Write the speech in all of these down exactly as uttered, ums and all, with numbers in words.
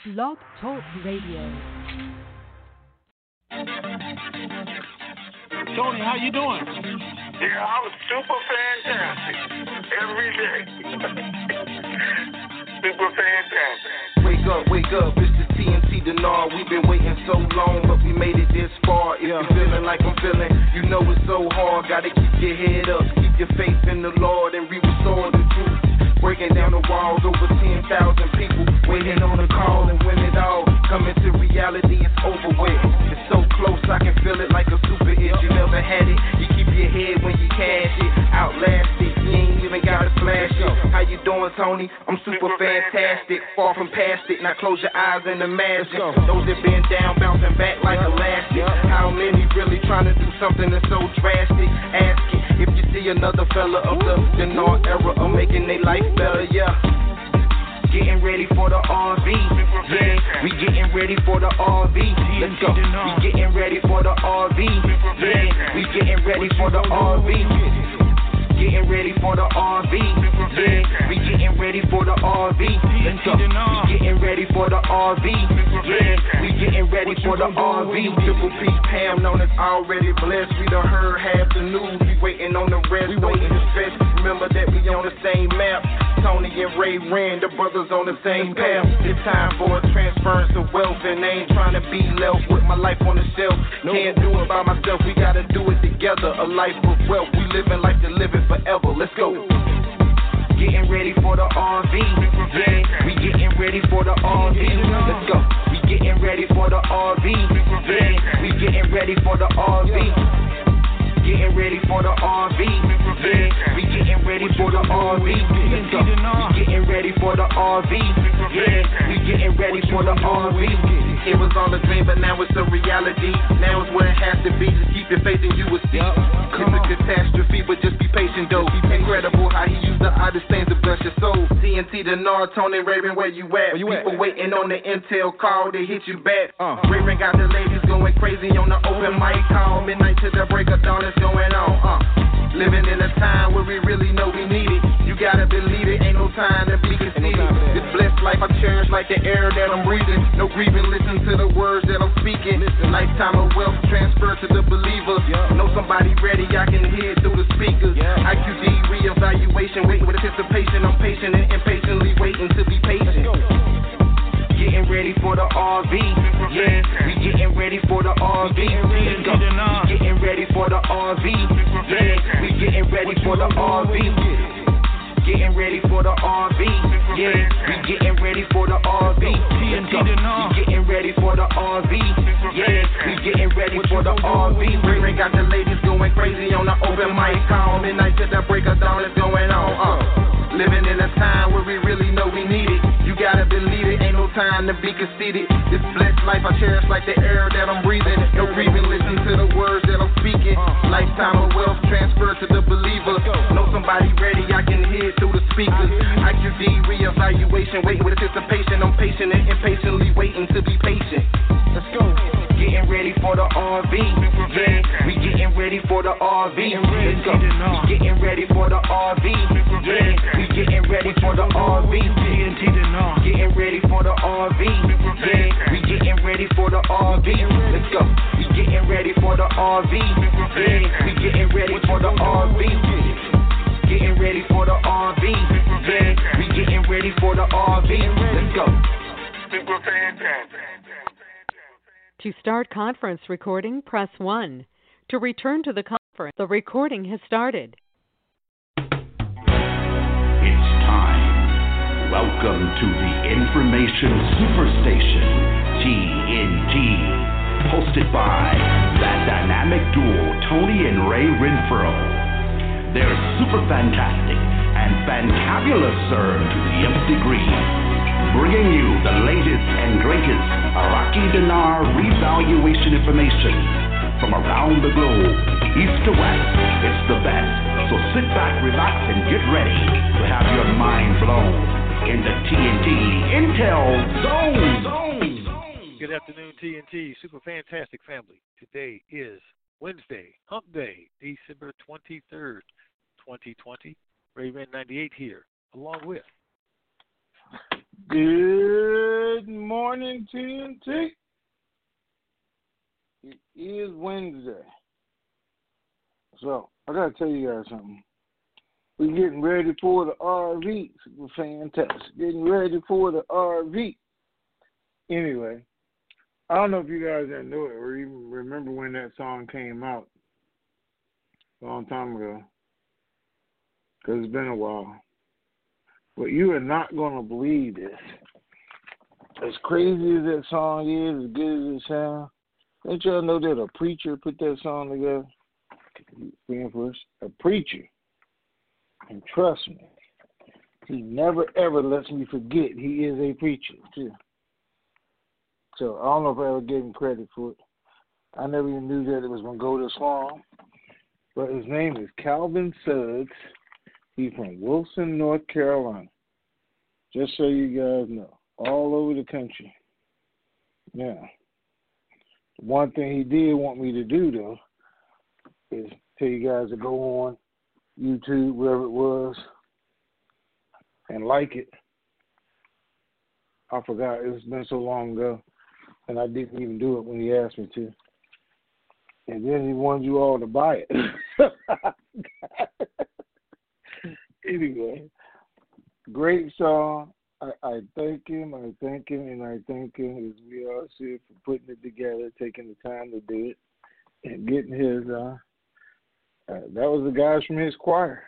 Blog Talk Radio. Tony, how you doing? Yeah, I'm super fantastic every day. Super fantastic. Wake up, wake up, it's the T N T Denard. We've been waiting so long, but we made it this far. If you're feeling like I'm feeling, you know it's so hard. Gotta keep your head up, keep your faith in the Lord, and we restore the truth. Breaking down the walls, over ten thousand people waiting on a call, and when it all coming to reality, it's over with. It's so close, I can feel it like a super hit. You never had it, you keep your head when you cash it. Outlast it, you ain't even gotta flash it. How you doing, Tony? I'm super fantastic, far from past it. Now close your eyes and imagine those that been down, bouncing back like elastic. How many really trying to do something that's so drastic? Ask it if you see another fella of the Denard era of making their life better, yeah. Getting ready for the R V, yeah. We getting ready for the R V. Let's go. We getting ready for the R V, yeah. We getting ready for the R V. Getting ready for the R V, yeah. We getting ready for the R V. Let's go. We getting ready for the R V, yeah. We getting ready for the R V. Triple P Pam known as already blessed. We done heard half the news. We waiting on the rest. Don't stress. Remember that we on the same map. Tony and Ray Rand, the brothers on the same path. It's time for a transference of wealth, and I ain't trying to be left with my life on the shelf. Can't do it by myself, we gotta do it together. A life of wealth, we living life to live it forever. Let's go. Getting ready for the R V, yeah. We getting ready for the R V. Let's go. We getting ready for the R V, yeah. We getting ready for the R V. Getting ready for the R V, yeah. We getting ready for the R V. Let's go. We getting ready for the R V, yeah. We getting ready for the R V. It was all a dream, but now it's a reality. Now it's where it has to be. Just keep your faith and you will see. It's a catastrophe, but just be patient though. Incredible how he used the oddest things to bless your soul. T N T Denard, Tony Raven, where you at? Where you People at? Waiting on the intel call to hit you back. Uh. Raven got the ladies going crazy on the open mic call. Midnight to the break of dawn. Going on, uh living in a time where we really know we need it. You gotta believe it, ain't no time to be conceited. This blessed life I cherish like the air that I'm breathing. No grieving, listen to the words that I'm speaking. Lifetime of wealth transferred to the believer. Know somebody ready, I can hear it through the speakers. I Q D reevaluation, waiting with anticipation. I'm patient and impatiently waiting to be patient. Getting ready for the R V, yeah. We getting ready for the R V. Let's go. We getting ready for the R V, yeah. We getting ready for the R V. Getting ready for the R V, yeah. We getting ready for the R V. Let's go. We getting ready for the R V, yeah. We getting ready for the R V. Ray got the ladies going crazy on the open mic call. Midnight to the break of dawn is going on. Uh. Living in a time where we really know we need it. You gotta believe it, ain't no time to be conceited. This blessed life I cherish like the air that I'm breathing. No grieving, listen to the words that I'm speaking. Lifetime of wealth transferred to the believer. Know somebody ready, I can hear it through the speakers. I Q D reevaluation, waiting with anticipation. I'm patient and impatiently waiting to be patient. Let's go. Getting ready for the R V, yeah. We getting ready for the R V. Let's go. We getting ready for the R V, yeah. We getting ready for the R V. Getting ready for the R V, yeah. We getting ready for the R V. Let's go. We getting ready for the R V, yeah. We getting ready for the R V. Getting ready for the R V, yeah. We getting ready for the R V. Let's go. Super fantastic. To start conference recording, press one. To return to the conference, the recording has started. It's time. Welcome to the Information Superstation, T N T, hosted by that dynamic duo, Tony and Ray Renfro. They're super fantastic and fantabulous, sir, to the nth degree. Bringing you the latest and greatest Iraqi dinar revaluation information from around the globe, east to west. It's the best. So sit back, relax, and get ready to have your mind blown in the T N T Intel Zone. Good afternoon, T N T Super Fantastic family. Today is Wednesday, Hump Day, December twenty-third, twenty twenty. Raven ninety-eight here, along with Good morning. morning, T N T. It is Wednesday. So, I got to tell you guys something. We're getting ready for the R V. We're fantastic. Getting ready for the R V. Anyway, I don't know if you guys ever knew it or even remember when that song came out a long time ago, because it's been a while. But you are not going to believe this. As crazy as that song is, as good as it sounds, don't y'all know that a preacher put that song together? Being first, a preacher. And trust me, he never ever lets me forget he is a preacher, too. So I don't know if I ever gave him credit for it. I never even knew that it was going to go this long. But his name is Calvin Suggs. He's from Wilson, North Carolina. Just so you guys know. All over the country. Yeah. One thing he did want me to do, though, is tell you guys to go on YouTube, wherever it was, and like it. I forgot. It's been so long ago, and I didn't even do it when he asked me to. And then he wanted you all to buy it. Anyway, great song. I, I thank him, I thank him, and I thank him, as we all said, for putting it together, taking the time to do it, and getting his, uh, uh that was the guys from his choir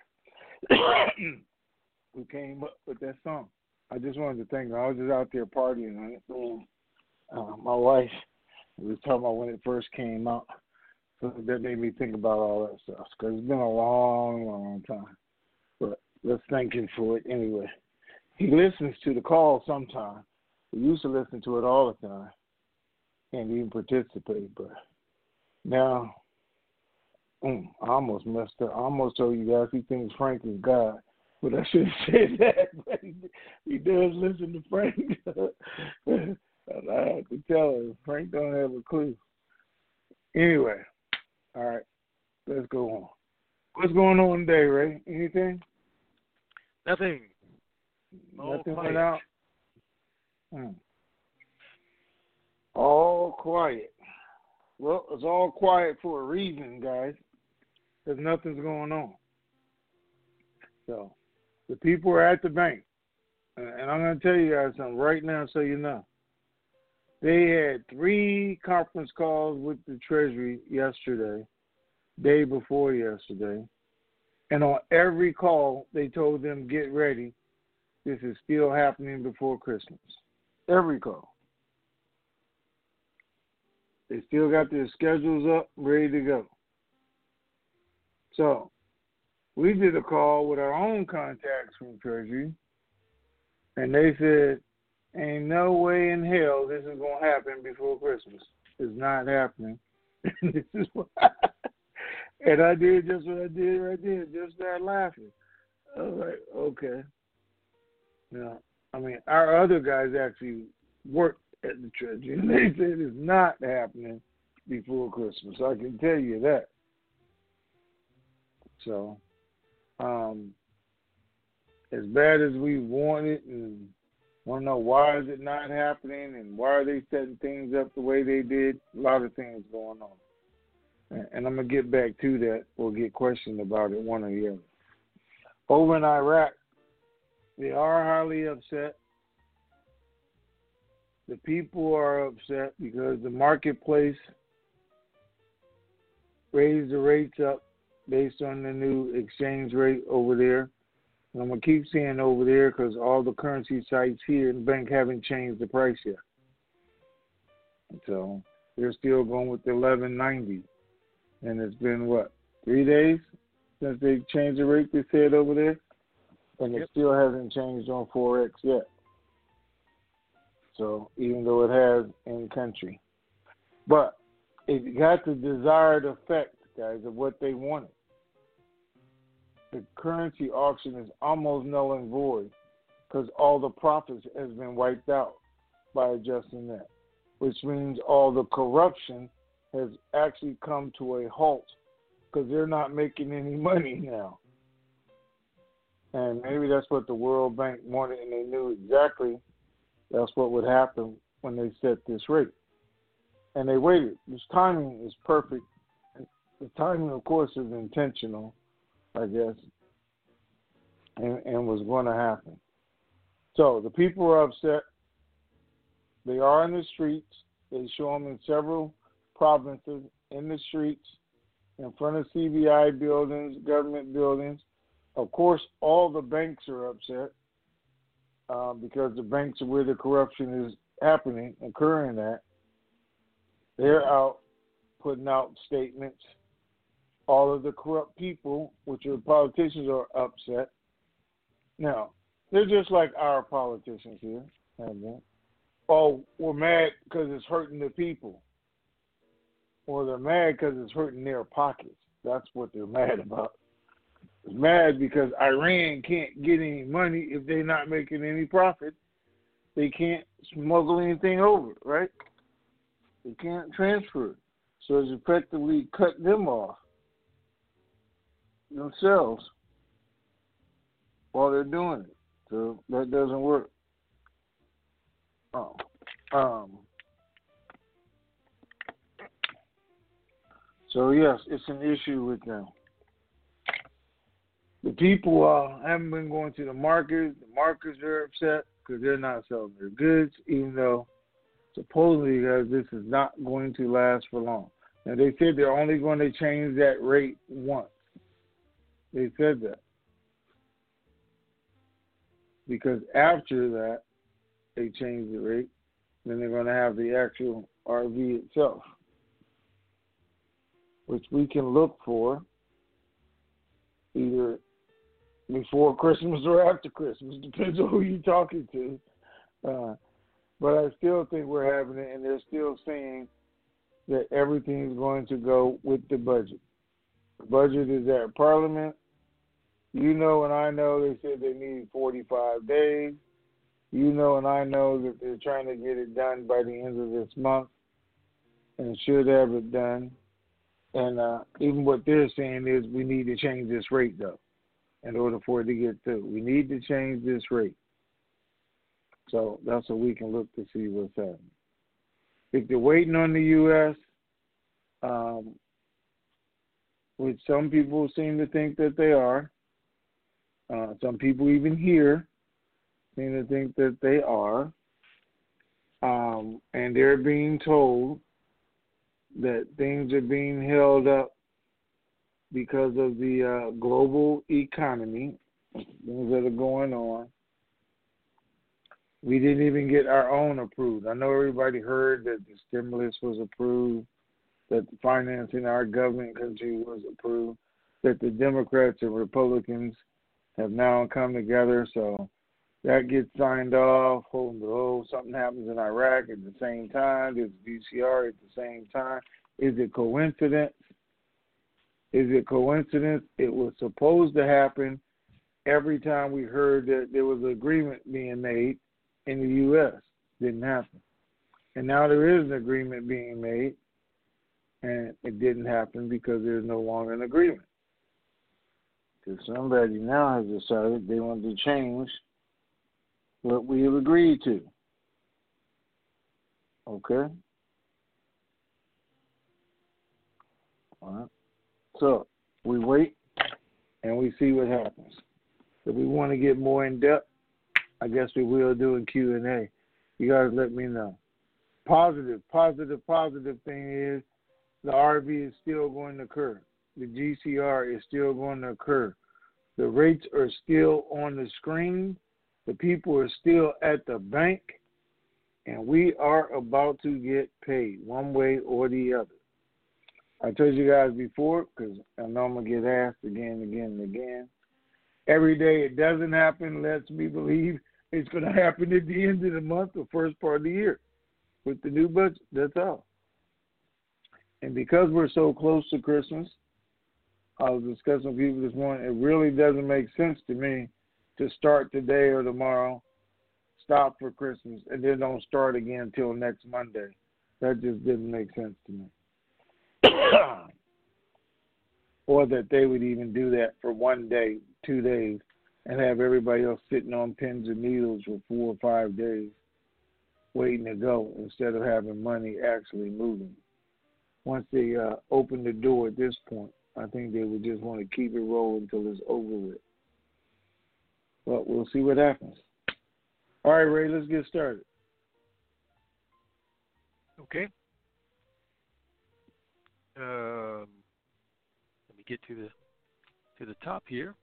who came up with that song. I just wanted to thank them. I was just out there partying on it. And, uh, my wife was talking about when it first came out, so that made me think about all that stuff, because it's been a long, long time. But let's thank him for it anyway. He listens to the call sometime. We used to listen to it all the time and even participate, but now mm, I almost messed up. I almost told you guys he thinks Frank is God, but I should have said that. But he, he does listen to Frank. And I have to tell him, Frank don't have a clue. Anyway, all right, let's go on. What's going on today, Ray? Anything? Nothing. All Nothing quiet. went out? Hmm. All quiet. Well, it's all quiet for a reason, guys, because nothing's going on. So, the people are at the bank. And I'm going to tell you guys something right now so you know. They had three conference calls with the Treasury yesterday, day before yesterday. And on every call, they told them, get ready. This is still happening before Christmas. Every call. They still got their schedules up, ready to go. So, we did a call with our own contacts from Treasury, and they said, ain't no way in hell this is going to happen before Christmas. It's not happening. This is what and I did just what I did right there, just started laughing. I was like, okay. Now, I mean, our other guys actually worked at the Treasury, and they said it's not happening before Christmas. I can tell you that. So, um, as bad as we want it and want to know why is it not happening and why are they setting things up the way they did, a lot of things going on. And, and I'm going to get back to that or get questioned about it, one or the other. Over in Iraq, they are highly upset. The people are upset because the marketplace raised the rates up based on the new exchange rate over there. And I'm going to keep saying over there because all the currency sites here in the bank haven't changed the price yet. So they're still going with the eleven ninety. And it's been, what, three days since they changed the rate, they said over there? And yep. It still hasn't changed on Forex yet. So even though it has in country. But it got the desired effect, guys, of what they wanted. The currency auction is almost null and void because all the profits has been wiped out by adjusting that, which means all the corruption has actually come to a halt because they're not making any money now. And maybe that's what the World Bank wanted, and they knew exactly that's what would happen when they set this rate. And they waited. This timing is perfect. The timing, of course, is intentional, I guess, and, and was going to happen. So the people are upset. They are in the streets. They show them in several provinces, in the streets, in front of C B I buildings, government buildings. Of course, all the banks are upset uh, because the banks are where the corruption is happening, occurring at. They're out putting out statements. All of the corrupt people, which are politicians, are upset. Now, they're just like our politicians here. Oh, we're mad because it's hurting the people. Or they're mad because it's hurting their pockets. That's what they're mad about. They're mad because Iran can't get any money if they're not making any profit. They can't smuggle anything over, right? They can't transfer it. So it's effectively cut them off themselves while they're doing it. So that doesn't work. Oh. Um. So yes, it's an issue with them. The people uh, haven't been going to the markets. The markets are upset because they're not selling their goods, even though supposedly because this is not going to last for long. Now they said they're only going to change that rate once. They said that. Because after that, they change the rate, then they're going to have the actual R V itself, which we can look for either before Christmas or after Christmas. Depends on who you're talking to. Uh, but I still think we're having it, and they're still saying that everything is going to go with the budget. The budget is at Parliament. You know and I know they said they need forty-five days. You know and I know that they're trying to get it done by the end of this month and should have it done. And uh, even what they're saying is we need to change this rate, though, in order for it to get through. We need to change this rate. So that's what we can look to see what's happening. If they're waiting on the U S, um, which some people seem to think that they are, uh, some people even here seem to think that they are, um, and they're being told that things are being held up because of the uh, global economy, things that are going on. We didn't even get our own approved. I know everybody heard that the stimulus was approved, that the financing our government country was approved, that the Democrats and Republicans have now come together, so that gets signed off. Oh, something happens in Iraq at the same time. There's D C R at the same time. Is it coincidence? Is it coincidence? It was supposed to happen every time we heard that there was an agreement being made in the U S. Didn't happen. And now there is an agreement being made, and it didn't happen because there's no longer an agreement. Because somebody now has decided they want to change what we have agreed to. Okay? All right. So we wait and we see what happens. If we want to get more in depth, I guess we will do in Q and A. You guys let me know. Positive, positive, positive thing is the R V is still going to occur. The G C R is still going to occur. The rates are still on the screen. The people are still at the bank. And we are about to get paid one way or the other. I told you guys before, because I know I'm going to get asked again and again and again. Every day it doesn't happen lets me believe it's going to happen at the end of the month or first part of the year with the new budget. That's all. And because we're so close to Christmas, I was discussing with people this morning, it really doesn't make sense to me to start today or tomorrow, stop for Christmas, and then don't start again until next Monday. That just didn't make sense to me. Or that they would even do that for one day, two days, and have everybody else sitting on pins and needles for four or five days. waiting to go instead of having money actually moving. Once they uh, open the door at this point, I think they would just want to keep it rolling until it's over with. But we'll see what happens. All right, Ray, let's get started. Okay. Um, let me get to the to the top here.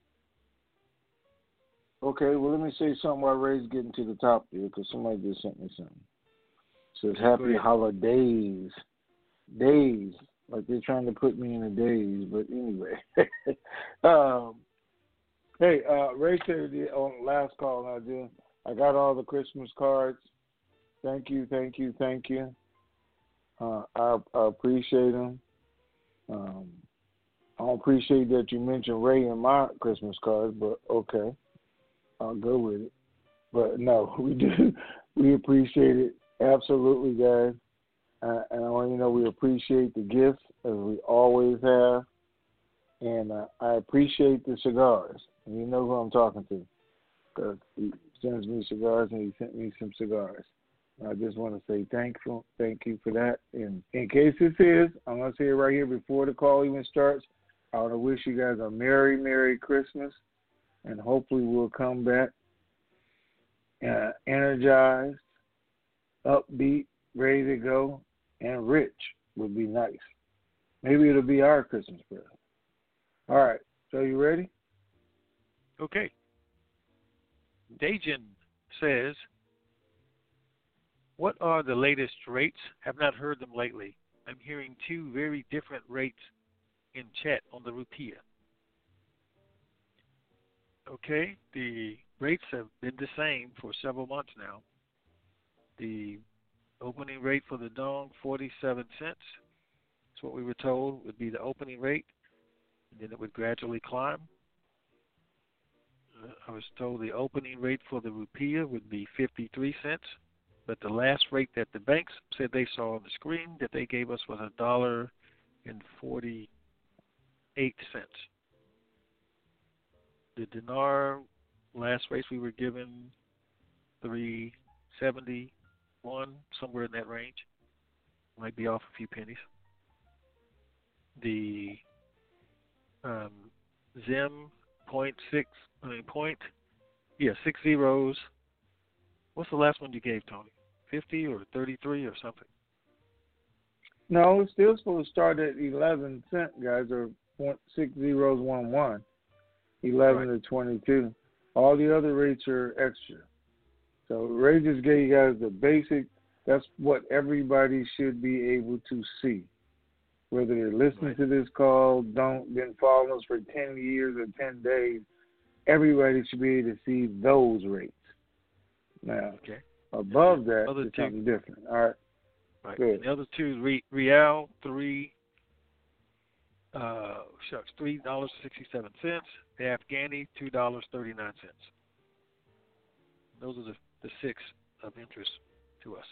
Okay, well, let me say something while Ray's getting to the top here, because somebody just sent me something. It says, happy holidays. Days. Like they're trying to put me in a daze, but anyway. um, hey, uh, Ray said on last call I did, I got all the Christmas cards. Thank you, thank you, thank you. Uh, I, I appreciate them. Um, I don't appreciate that you mentioned Ray in my Christmas cards, but okay. I'll go with it. But no, we do. We appreciate it. Absolutely, guys. Uh, and I want you to know we appreciate the gifts, as we always have. And uh, I appreciate the cigars. And you know who I'm talking to, because he sends me cigars, and he sent me some cigars. And I just want to say thank you, thank you for that. And in case this is, I'm going to say it right here before the call even starts, I want to wish you guys a Merry, Merry Christmas. And hopefully we'll come back uh, energized, upbeat, ready to go, and rich would be nice. Maybe it'll be our Christmas present. All right, so you ready? Okay. Dajin says, what are the latest rates? Have not heard them lately. I'm hearing two very different rates in chat on the rupiah. Okay, the rates have been the same for several months now. The opening rate for the dong, forty-seven cents. That's what we were told would be the opening rate, and then it would gradually climb. Uh, I was told the opening rate for the rupiah would be fifty-three cents, but the last rate that the banks said they saw on the screen that they gave us was a dollar and forty-eight cents. The dinar, last race we were given, three seventy-one, somewhere in that range. Might be off a few pennies. The um, Zim, point six, I mean, point, yeah, six zeros. What's the last one you gave, Tony? fifty or thirty-three or something? No, it's still supposed to start at eleven cents, guys, or point six zeros one one. eleven right. to twenty-two. All the other rates are extra. So Ray just gave you guys the basic. That's what everybody should be able to see. Whether they're listening right. to this call, don't been following us for ten years or ten days, everybody should be able to see those rates. Now, okay. above that other is two. something different. All right. Right. Good. And the other two, re- Real, three, uh, shucks, three dollars sixty-seven cents. The Afghani, two dollars thirty-nine cents. Those are the, the six of interest to us.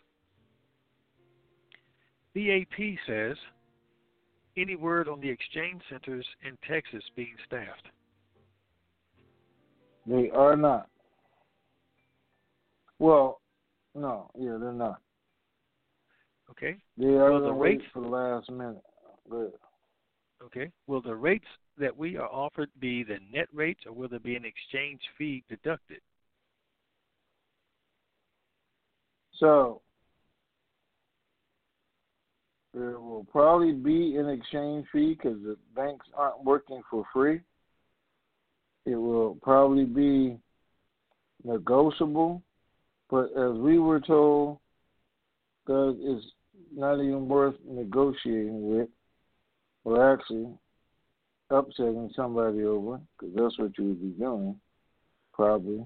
B A P says, any word on the exchange centers in Texas being staffed? They are not. Well, no, yeah, they're not. Okay. They are well, the rates for the last minute. Good. Okay. Will the rates that we are offered be the net rates, or will there be an exchange fee deducted? So, there will probably be an exchange fee because the banks aren't working for free. It will probably be negotiable, but as we were told, because it's not even worth negotiating with, or actually upsetting somebody over, because that's what you would be doing, probably,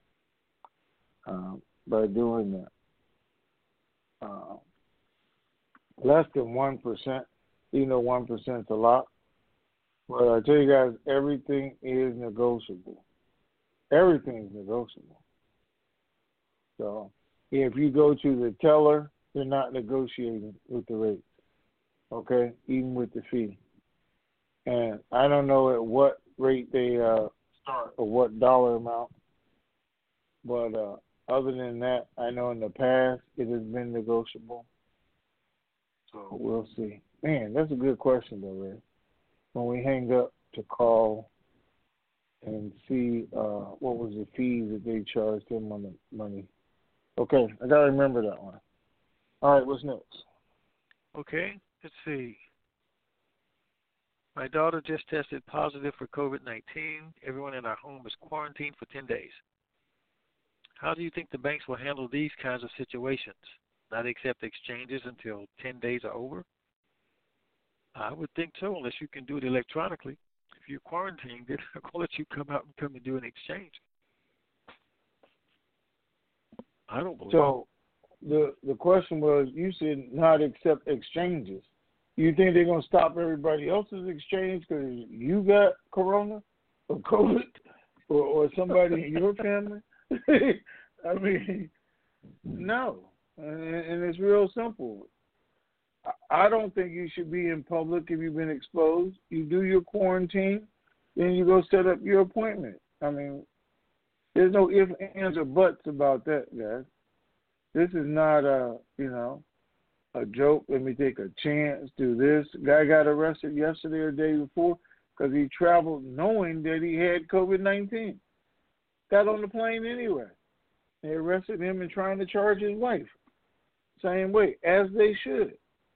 um, by doing that. Uh, less than one percent, even though one percent is a lot. But I tell you guys, everything is negotiable. Everything is negotiable. So if you go to the teller, they're not negotiating with the rate, okay, even with the fee. And I don't know at what rate they uh, start or what dollar amount, but uh, other than that, I know in the past it has been negotiable. So we'll see. Man, that's a good question, though, Ray. When we hang up to call and see uh, what was the fees that they charged him on the money. Okay, I got to remember that one. All right, what's next? Okay, let's see. My daughter just tested positive for COVID nineteen. Everyone in our home is quarantined for ten days. How do you think the banks will handle these kinds of situations? Not accept exchanges until ten days are over? I would think so, unless you can do it electronically. If you're quarantined, they're not going to let you come out and come and do an exchange. I don't believe so. The the question was, you said not accept exchanges. You think they're going to stop everybody else's exchange because you got corona or COVID or, or somebody in your family? I mean, no. And, and it's real simple. I don't think you should be in public if you've been exposed. You do your quarantine, then you go set up your appointment. I mean, there's no ifs, ands, or buts about that, guys. This is not a, you know, a joke. Let me take a chance, do this. Guy got arrested yesterday or the day before because he traveled knowing that he had COVID nineteen. Got on the plane anyway. They arrested him and trying to charge his wife. Same way, as they should.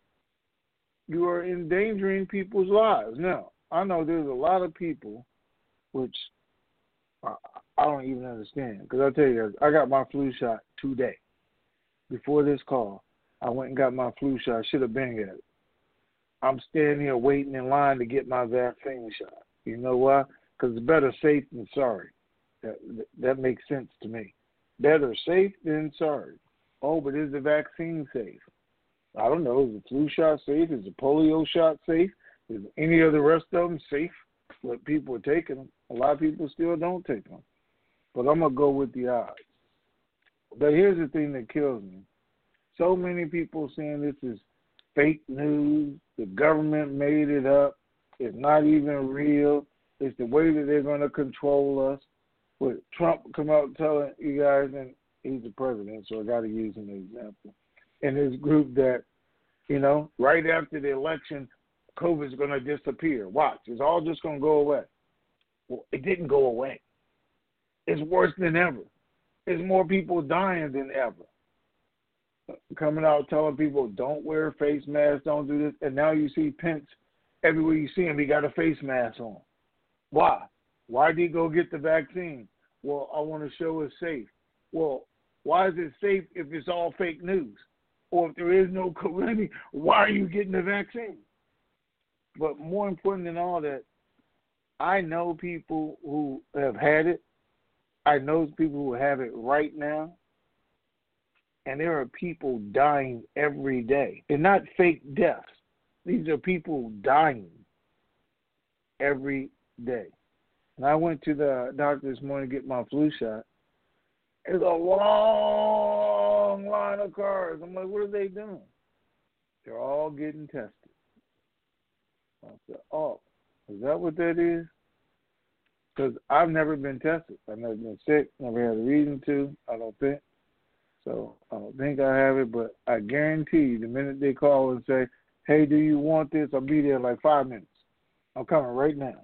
You are endangering people's lives. Now, I know there's a lot of people, which I don't even understand. Because I'll tell you, I got my flu shot today. Before this call, I went and got my flu shot. I should have been at it. I'm standing here waiting in line to get my vaccine shot. You know why? Because it's better safe than sorry. That, that makes sense to me. Better safe than sorry. Oh, but is the vaccine safe? I don't know. Is the flu shot safe? Is the polio shot safe? Is any of the rest of them safe? But people are taking them. A lot of people still don't take them. But I'm going to go with the odds. But here's the thing that kills me. So many people saying this is fake news. The government made it up. It's not even real. It's the way that they're going to control us. With Trump come out telling you guys, and he's the president, so I got to use him as an example. And his group that, you know, right after the election, COVID's going to disappear. Watch. It's all just going to go away. Well, it didn't go away. It's worse than ever. There's more people dying than ever. Coming out telling people, don't wear face masks, don't do this. And now you see Pence, everywhere you see him, he got a face mask on. Why? Why did he go get the vaccine? Well, I want to show it's safe. Well, why is it safe if it's all fake news? Or if there is no COVID, why are you getting the vaccine? But more important than all that, I know people who have had it. I know people who have it right now. And there are people dying every day. They're not fake deaths. These are people dying every day. And I went to the doctor this morning to get my flu shot. There's a long line of cars. I'm like, what are they doing? They're all getting tested. I said, oh, is that what that is? Because I've never been tested. I've never been sick, never had a reason to, I don't think. So I don't think I have it, but I guarantee you the minute they call and say, hey, do you want this? I'll be there in like five minutes. I'm coming right now.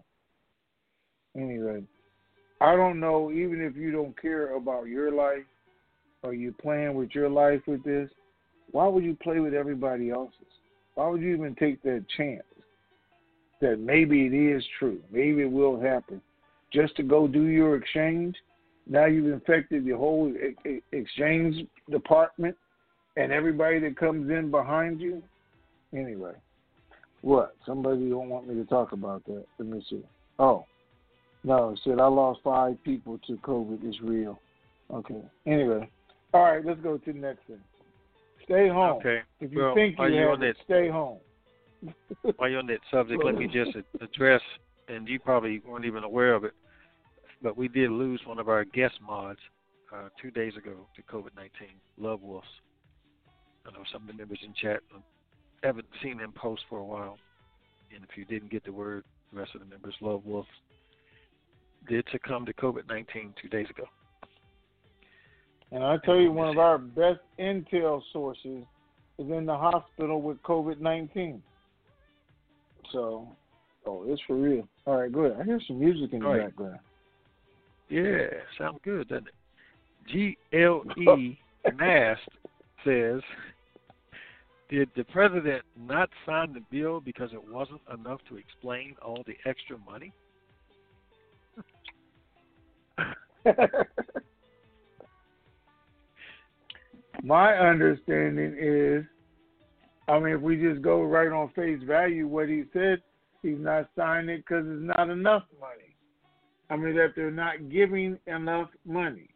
Anyway, I don't know, even if you don't care about your life or you playing with your life with this, why would you play with everybody else's? Why would you even take that chance that maybe it is true, maybe it will happen, just to go do your exchange? Now you've infected the whole exchange department and everybody that comes in behind you. Anyway, what? Somebody don't want me to talk about that. Let me see. Oh, no, it said I lost five people to COVID. It's real. Okay. Anyway, all right, let's go to the next thing. Stay home. Okay. If you well, think you you have it, that, stay home. While you're on that subject, let me just address, and you probably weren't even aware of it, but we did lose one of our guest mods uh, two days ago to COVID nineteen, Love Wolves. I know some of the members in chat haven't seen them post for a while. And if you didn't get the word, the rest of the members, Love Wolves, did succumb to COVID nineteen two days ago. And I tell you, one of our best intel sources is in the hospital with COVID nineteen. So, oh, it's for real. All right, go ahead. I hear some music in the right. background. Yeah, sounds good, doesn't it? G L E Nast says, did the president not sign the bill because it wasn't enough to explain all the extra money? My understanding is, I mean, if we just go right on face value, what he said, he's not signing it because it's not enough money. I mean, that they're not giving enough money.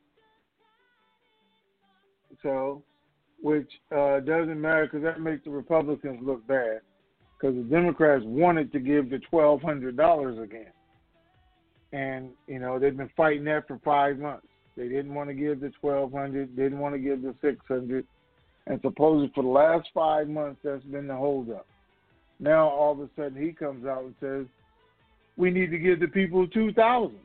So, which uh, doesn't matter because that makes the Republicans look bad because the Democrats wanted to give the twelve hundred dollars again. And, you know, they've been fighting that for five months. They didn't want to give the twelve hundred dollars, didn't want to give the six hundred dollars. And supposedly for the last five months, that's been the holdup. Now, all of a sudden, he comes out and says, we need to give the people two thousand dollars.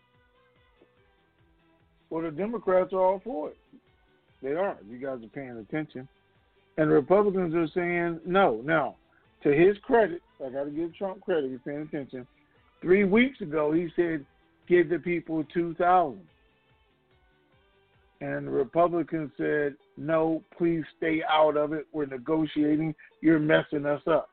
Well, the Democrats are all for it. They are. You guys are paying attention. And the Republicans are saying no. Now, to his credit, I got to give Trump credit. He's paying attention. Three weeks ago, he said, give the people two thousand dollars. And the Republicans said, no, please stay out of it. We're negotiating. You're messing us up.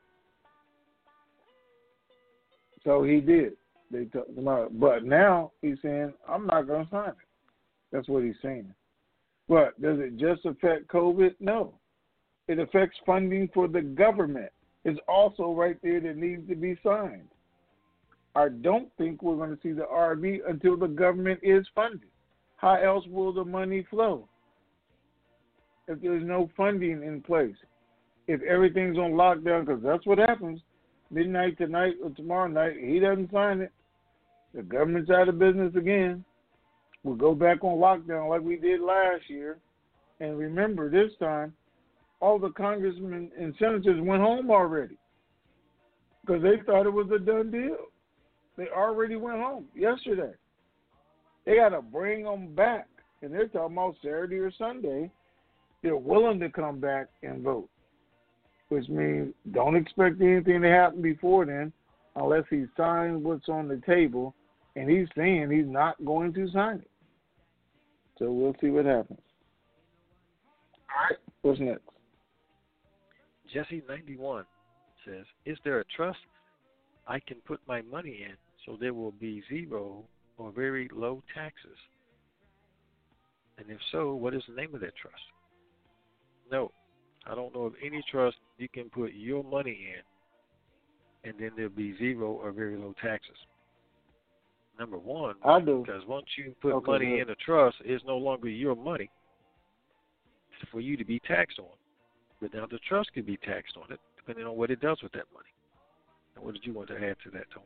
So he did. They took him out. But now he's saying, I'm not going to sign it. That's what he's saying. But does it just affect COVID? No. It affects funding for the government. It's also right there that needs to be signed. I don't think we're going to see the R V until the government is funded. How else will the money flow if there's no funding in place? If everything's on lockdown, because that's what happens, midnight tonight or tomorrow night, he doesn't sign it, the government's out of business again. We'll go back on lockdown like we did last year. And remember, this time, all the congressmen and senators went home already because they thought it was a done deal. They already went home yesterday. They got to bring them back. And they're talking about Saturday or Sunday. They're willing to come back and vote, which means don't expect anything to happen before then unless he signs what's on the table. And he's saying he's not going to sign it. So we'll see what happens. All right. What's next? Jesse ninety-one says, is there a trust I can put my money in so there will be zero or very low taxes? And if so, what is the name of that trust? No, I don't know of any trust you can put your money in and then there'll be zero or very low taxes. Number one, I do. Because once you put okay, money good. in a trust, it's no longer your money. It's for you to be taxed on. But now the trust can be taxed on it, depending on what it does with that money. And what did you want to add to that, Tom?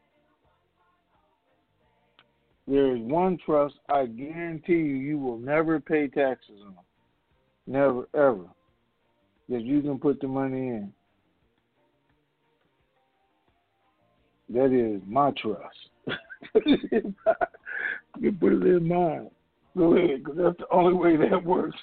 There is one trust I guarantee you you will never pay taxes on. Never, ever. That you can put the money in. That is my trust. You put it in mine. Go ahead, because that's the only way that works.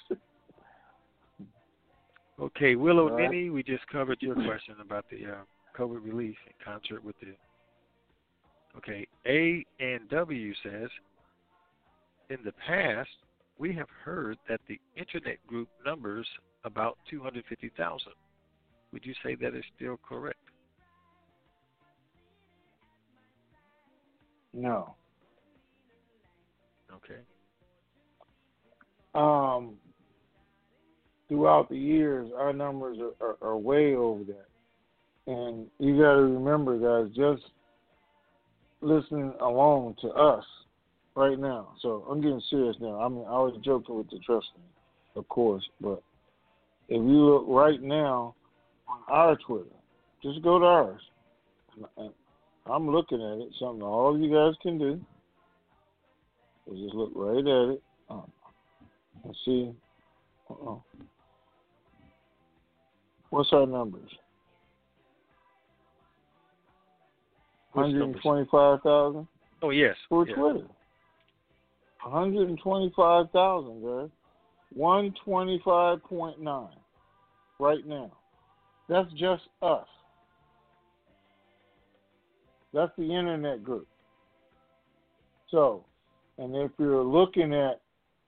Okay, Willow All right. Ninny, we just covered your question about the uh, COVID relief in concert with the. Okay, A and W says, in the past, we have heard that the internet group numbers about two hundred fifty thousand. Would you say that is still correct? No. Okay. Um, throughout the years, our numbers are, are, are way over that. And you got to remember, guys, just listening alone to us right now. So I'm getting serious now. I mean, I was joking with the trust thing, of course, but if you look right now on our Twitter, just go to ours. And I'm looking at it. Something all you guys can do is just look right at it uh, and see. Uh-oh. What's our numbers? one hundred twenty-five thousand? Oh, yes. For yes. Twitter. one hundred twenty-five thousand, guys. one twenty-five point nine right now. That's just us. That's the internet group. So, and if you're looking at,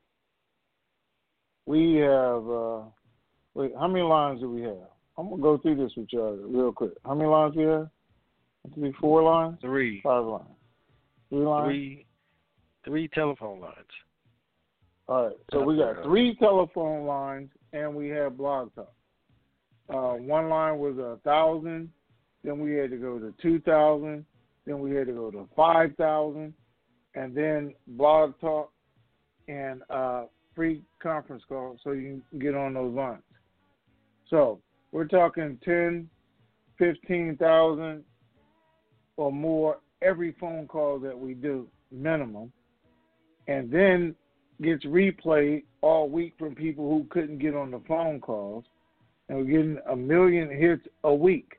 we have, uh, wait, how many lines do we have? I'm going to go through this with y'all real quick. How many lines do we have? Three, four lines? Three. Five lines. Three lines? Three, three telephone lines. All right. So we got three telephone lines, and we have Blog Talk. Uh, one line was a thousand. Then we had to go to two thousand. Then we had to go to five thousand. And then Blog Talk and uh, free conference call so you can get on those lines. So we're talking ten, fifteen thousand or more every phone call that we do, minimum. And then gets replayed all week from people who couldn't get on the phone calls. And we're getting a million hits a week.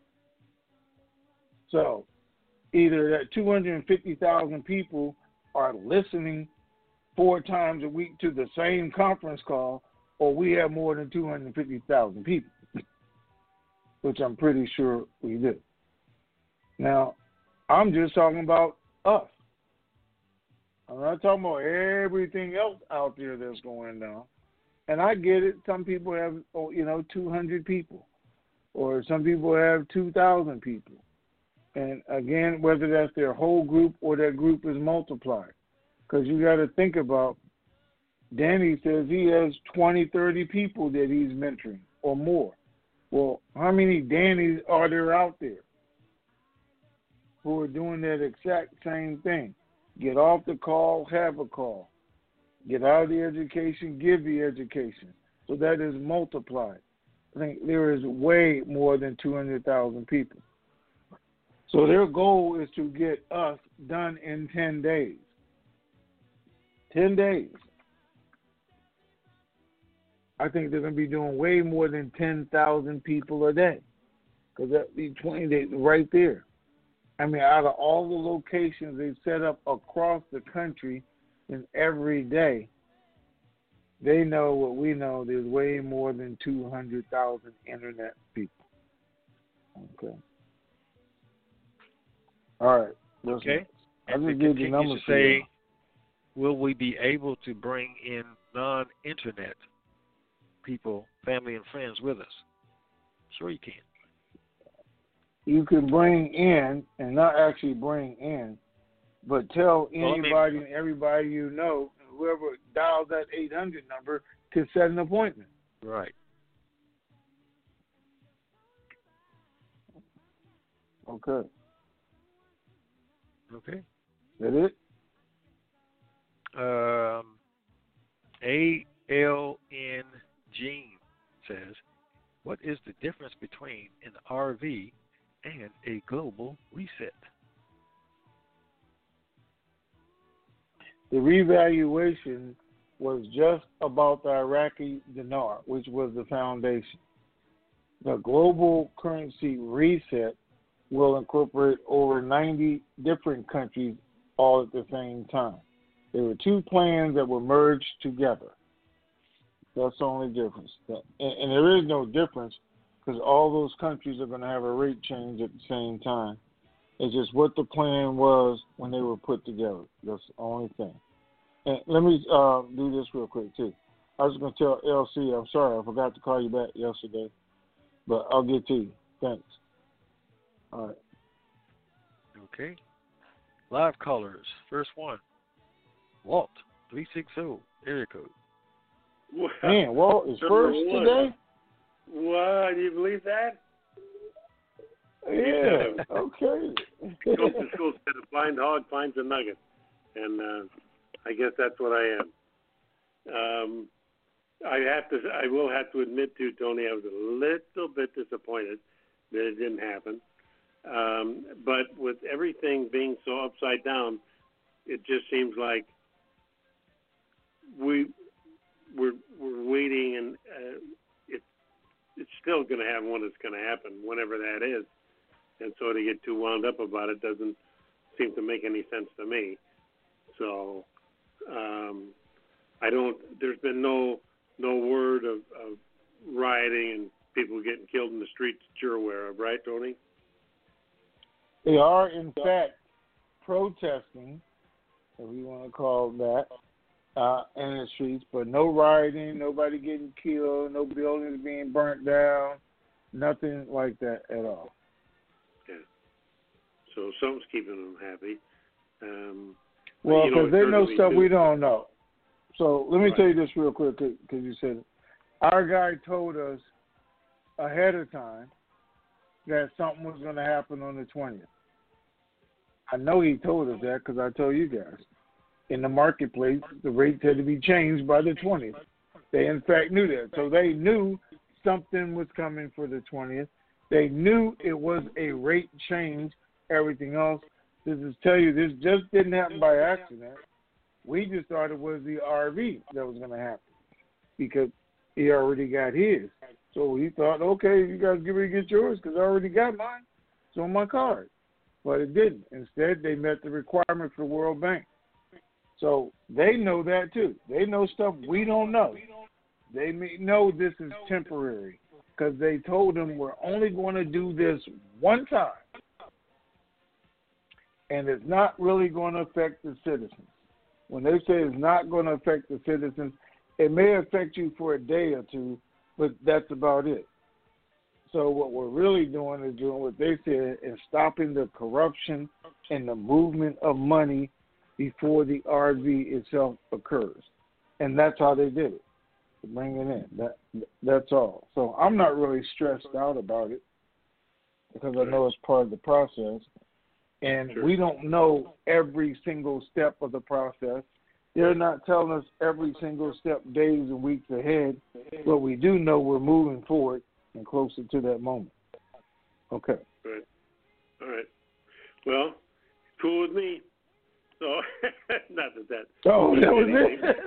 So either that two hundred fifty thousand people are listening four times a week to the same conference call, or we have more than two hundred fifty thousand people, which I'm pretty sure we do. Now, I'm just talking about us. I'm not talking about everything else out there that's going down. And I get it. Some people have, you know, two hundred people, or some people have two thousand people. And again, whether that's their whole group or that group is multiplied. Because you got to think about, Danny says he has twenty, thirty people that he's mentoring or more. Well, how many Dannys are there out there who are doing that exact same thing? Get off the call, have a call. Get out of the education, give the education. So that is multiplied. I think there is way more than two hundred thousand people. So their goal is to get us done in ten days. ten days. I think they're going to be doing way more than ten thousand people a day. Because that'd be twenty days right there. I mean, out of all the locations they've set up across the country and every day, they know what we know. There's way more than two hundred thousand internet people. Okay. All right. Listen, Okay. I And just to give the continue numbers to to you. say, will we be able to bring in non-internet people, family and friends with us? Sure you can. You can bring in, and not actually bring in, but tell Well, I mean- anybody and everybody you know, whoever dials that eight hundred number, to set an appointment. Right. Okay. Okay. That it? Um, A L N Gene says, what is the difference between an R V and a global reset? The revaluation was just about the Iraqi dinar, which was the foundation. The global currency reset will incorporate over ninety different countries all at the same time. There were two plans that were merged together. That's the only difference. And, and there is no difference because all those countries are going to have a rate change at the same time. It's just what the plan was when they were put together. That's the only thing. And let me uh, do this real quick, too. I was going to tell L C, I'm sorry, I forgot to call you back yesterday, but I'll get to you. Thanks. All right. Okay. Live callers. First one. Walt, three six zero, area code. Well, Man, Walt is number first one. today? What? Do you believe that? Yeah, okay. Goes to school said a blind hog finds a nugget. And uh, I guess that's what I am. Um, I have to. I will have to admit to Tony, I was a little bit disappointed that it didn't happen. Um, but with everything being so upside down, it just seems like we we're we're waiting, and uh, it it's still going to happen when it's going to happen, whenever that is. And so to get too wound up about it doesn't seem to make any sense to me. So um, I don't. There's been no no word of, of rioting and people getting killed in the streets that you're aware of, right, Tony? They are, in fact, protesting, if we want to call it that, uh, in the streets, but no rioting, nobody getting killed, no buildings being burnt down, nothing like that at all. Yeah. So something's keeping them happy. Um, well, because they know stuff too. we don't know. So let me right. tell you this real quick, because you said it. Our guy told us ahead of time that something was going to happen on the twentieth. I know he told us that because I told you guys. In the marketplace, the rates had to be changed by the twentieth. They, in fact, knew that. So they knew something was coming for the twentieth. They knew it was a rate change. Everything else, this is tell you, this just didn't happen by accident. We just thought it was the R V that was going to happen because he already got his. So he thought, okay, you guys get ready to get yours because I already got mine. It's on my card. But it didn't. Instead, they met the requirement for World Bank. So they know that too. They know stuff we don't know. They may know this is temporary because they told them we're only going to do this one time. And it's not really going to affect the citizens. When they say it's not going to affect the citizens, it may affect you for a day or two, but that's about it. So what we're really doing is doing what they said is stopping the corruption and the movement of money before the R V itself occurs. And that's how they did it, to bring it in. That That's all. So I'm not really stressed out about it because I know it's part of the process. And sure. we don't know every single step of the process. They're not telling us every single step days and weeks ahead, but we do know we're moving forward and closer to that moment. Okay. Right. All right. Well, cool with me. So, not that that. Oh, that was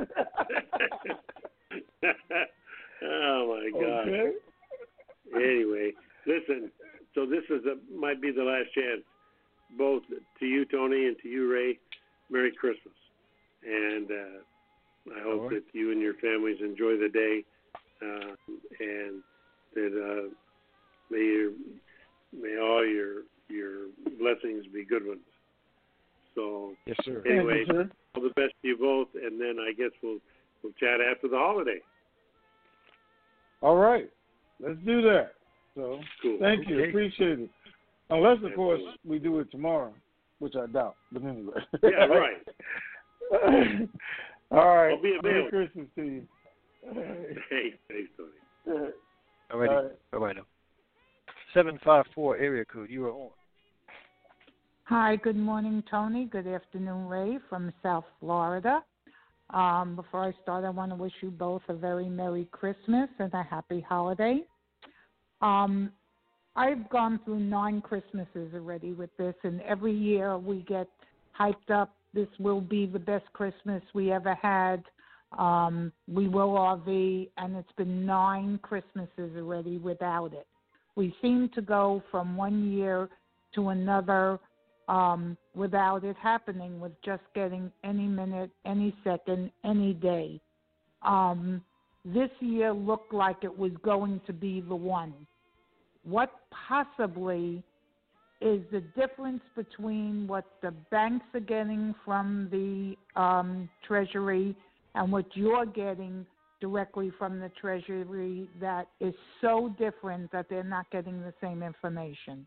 it. Oh my God. Okay. Anyway, listen. So this is a, might be the last chance, both to you, Tony, and to you, Ray. Merry Christmas, and uh, I hope right. that you and your families enjoy the day, uh, and that uh, may your, may all your your blessings be good ones. So, yes, sir. Anyway, you, sir. all the best to you both, and then I guess we'll we'll chat after the holiday. All right, let's do that. So, cool. Thank okay. you, appreciate it. Unless, of Absolutely. course, we do it tomorrow, which I doubt. But anyway. Yeah, right. All right. I'll be available. Merry Christmas to you. Hey, thanks, Tony. All righty. All right. All right now. seven five four area code. You are on. Hi, good morning, Tony. Good afternoon, Ray from South Florida. Um, before I start, I want to wish you both a very Merry Christmas and a Happy Holiday. Um, I've gone through nine Christmases already with this, and every year we get hyped up. This will be the best Christmas we ever had. Um, we will R V, and it's been nine Christmases already without it. We seem to go from one year to another um, without it happening, with just getting any minute, any second, any day. Um, this year looked like it was going to be the one. What possibly is the difference between what the banks are getting from the um, Treasury and what you're getting directly from the Treasury that is so different that they're not getting the same information?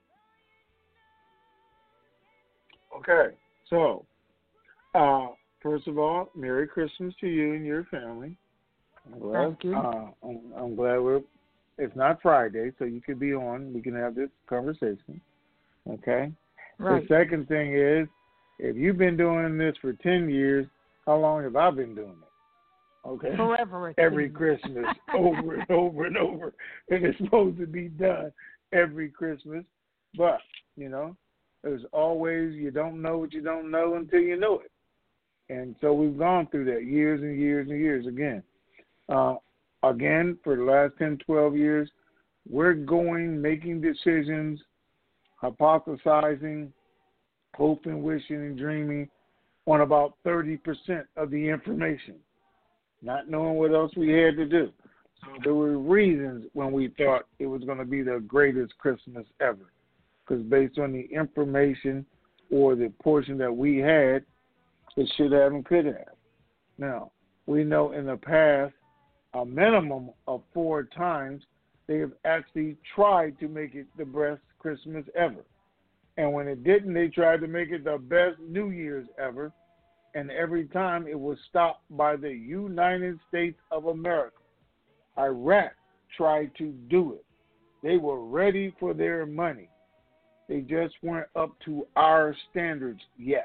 Okay. So, uh, first of all, Merry Christmas to you and your family. I'm glad, Thank you. Uh, I'm, I'm glad we're, it's not Friday, so you can be on. We can have this conversation. Okay? Right. The second thing is, if you've been doing this for ten years, how long have I been doing it? Okay? Forever. Every Christmas, over and over and over. And it's supposed to be done every Christmas. But, you know, there's always, you don't know what you don't know until you know it. And so we've gone through that years and years and years again. Uh, again, for the last ten, twelve years, we're going, making decisions, hypothesizing, hoping, wishing, and dreaming on about thirty percent of the information. not knowing what else we had to do. So there were reasons when we thought it was going to be the greatest Christmas ever, because based on the information or the portion that we had, it should have and could have. Now, we know in the past, a minimum of four times, they have actually tried to make it the best Christmas ever. And when it didn't, they tried to make it the best New Year's ever. And every time it was stopped by the United States of America. Iraq tried to do it. They were ready for their money. They just weren't up to our standards yet.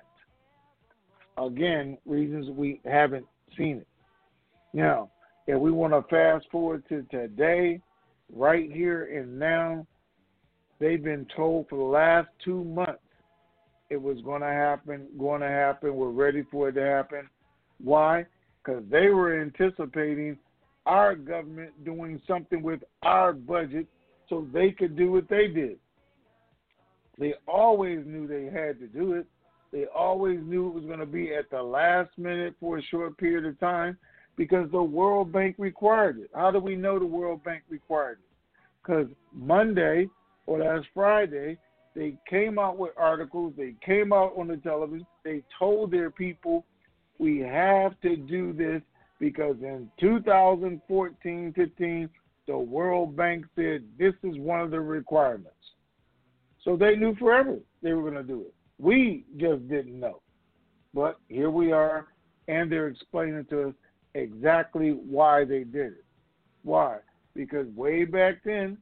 Again, reasons we haven't seen it. Now, if we want to fast forward to today, right here and now, they've been told for the last two months it was going to happen, going to happen, we're ready for it to happen. Why? Because they were anticipating our government doing something with our budget so they could do what they did. They always knew they had to do it. They always knew it was going to be at the last minute for a short period of time because the World Bank required it. How do we know the World Bank required it? Because Monday or last Friday, they came out with articles. They came out on the television. They told their people, we have to do this because in two thousand fourteen fifteen, the World Bank said this is one of the requirements. So they knew forever they were going to do it. We just didn't know. But here we are, and they're explaining to us exactly why they did it. Why? Because way back then,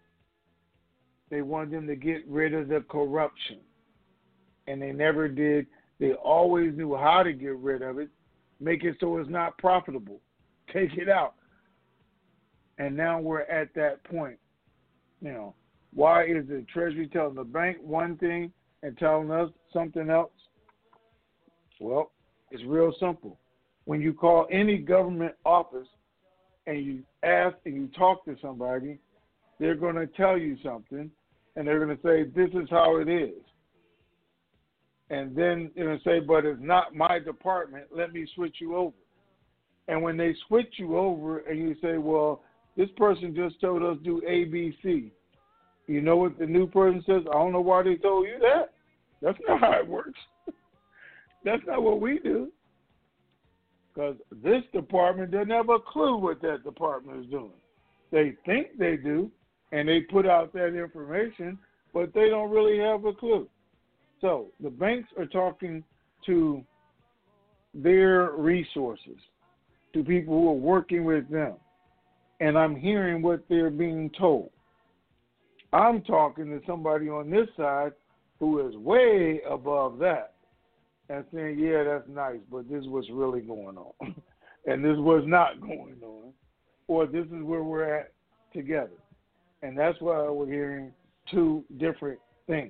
they wanted them to get rid of the corruption. And they never did. They always knew how to get rid of it, make it so it's not profitable. Take it out. And now we're at that point. You know, why is the Treasury telling the bank one thing and telling us something else? Well, it's real simple. When you call any government office and you ask and you talk to somebody, they're going to tell you something, and they're going to say, this is how it is. And then they're going to say, but it's not my department. Let me switch you over. And when they switch you over and you say, well, this person just told us do A, B, C. You know what the new person says? I don't know why they told you that. That's not how it works. That's not what we do. Because this department doesn't have a clue what that department is doing. They think they do, and they put out that information, but they don't really have a clue. So the banks are talking to their resources, to people who are working with them, and I'm hearing what they're being told. I'm talking to somebody on this side who is way above that and saying, yeah, that's nice, but this is what's really going on. And this was not going on. Or this is where we're at together. And that's why we're hearing two different things.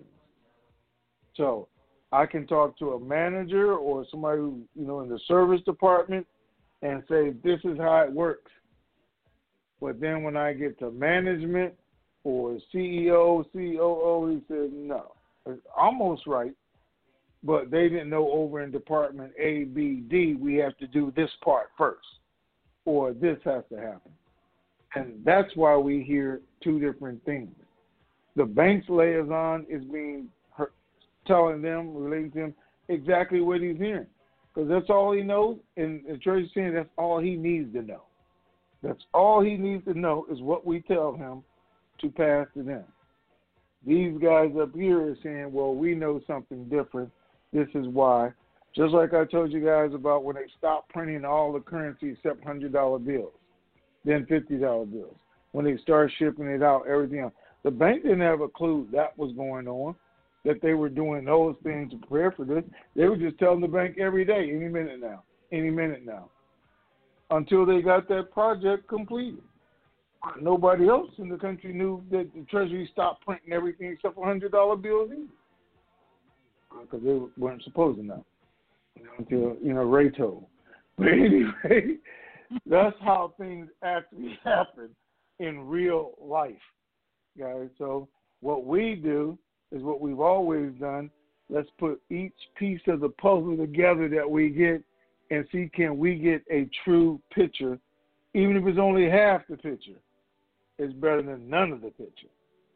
So I can talk to a manager or somebody who, you know, in the service department and say, this is how it works. But then when I get to management or C E O, C O O, he said, no. It's almost right, but they didn't know over in department A, B, D, we have to do this part first, or this has to happen. And that's why we hear two different things. The bank's liaison is being hurt, telling them, relating to him, exactly what he's hearing, because that's all he knows, and the church is saying that's all he needs to know. That's all he needs to know is what we tell him to pass to them. These guys up here are saying, well, we know something different. This is why. Just like I told you guys about when they stopped printing all the currency except one hundred dollar bills, then fifty dollar bills. When they started shipping it out, everything else. The bank didn't have a clue that was going on, that they were doing those things to prepare for this. They were just telling the bank every day, any minute now, any minute now, until they got that project completed. Nobody else in the country knew that the Treasury stopped printing everything except one hundred dollar bills either, because they weren't supposed to know until, you know, Ray told. But anyway, that's how things actually happen in real life, guys. So what we do is what we've always done. Let's put each piece of the puzzle together that we get and see can we get a true picture, even if it's only half the picture. It's better than none of the picture.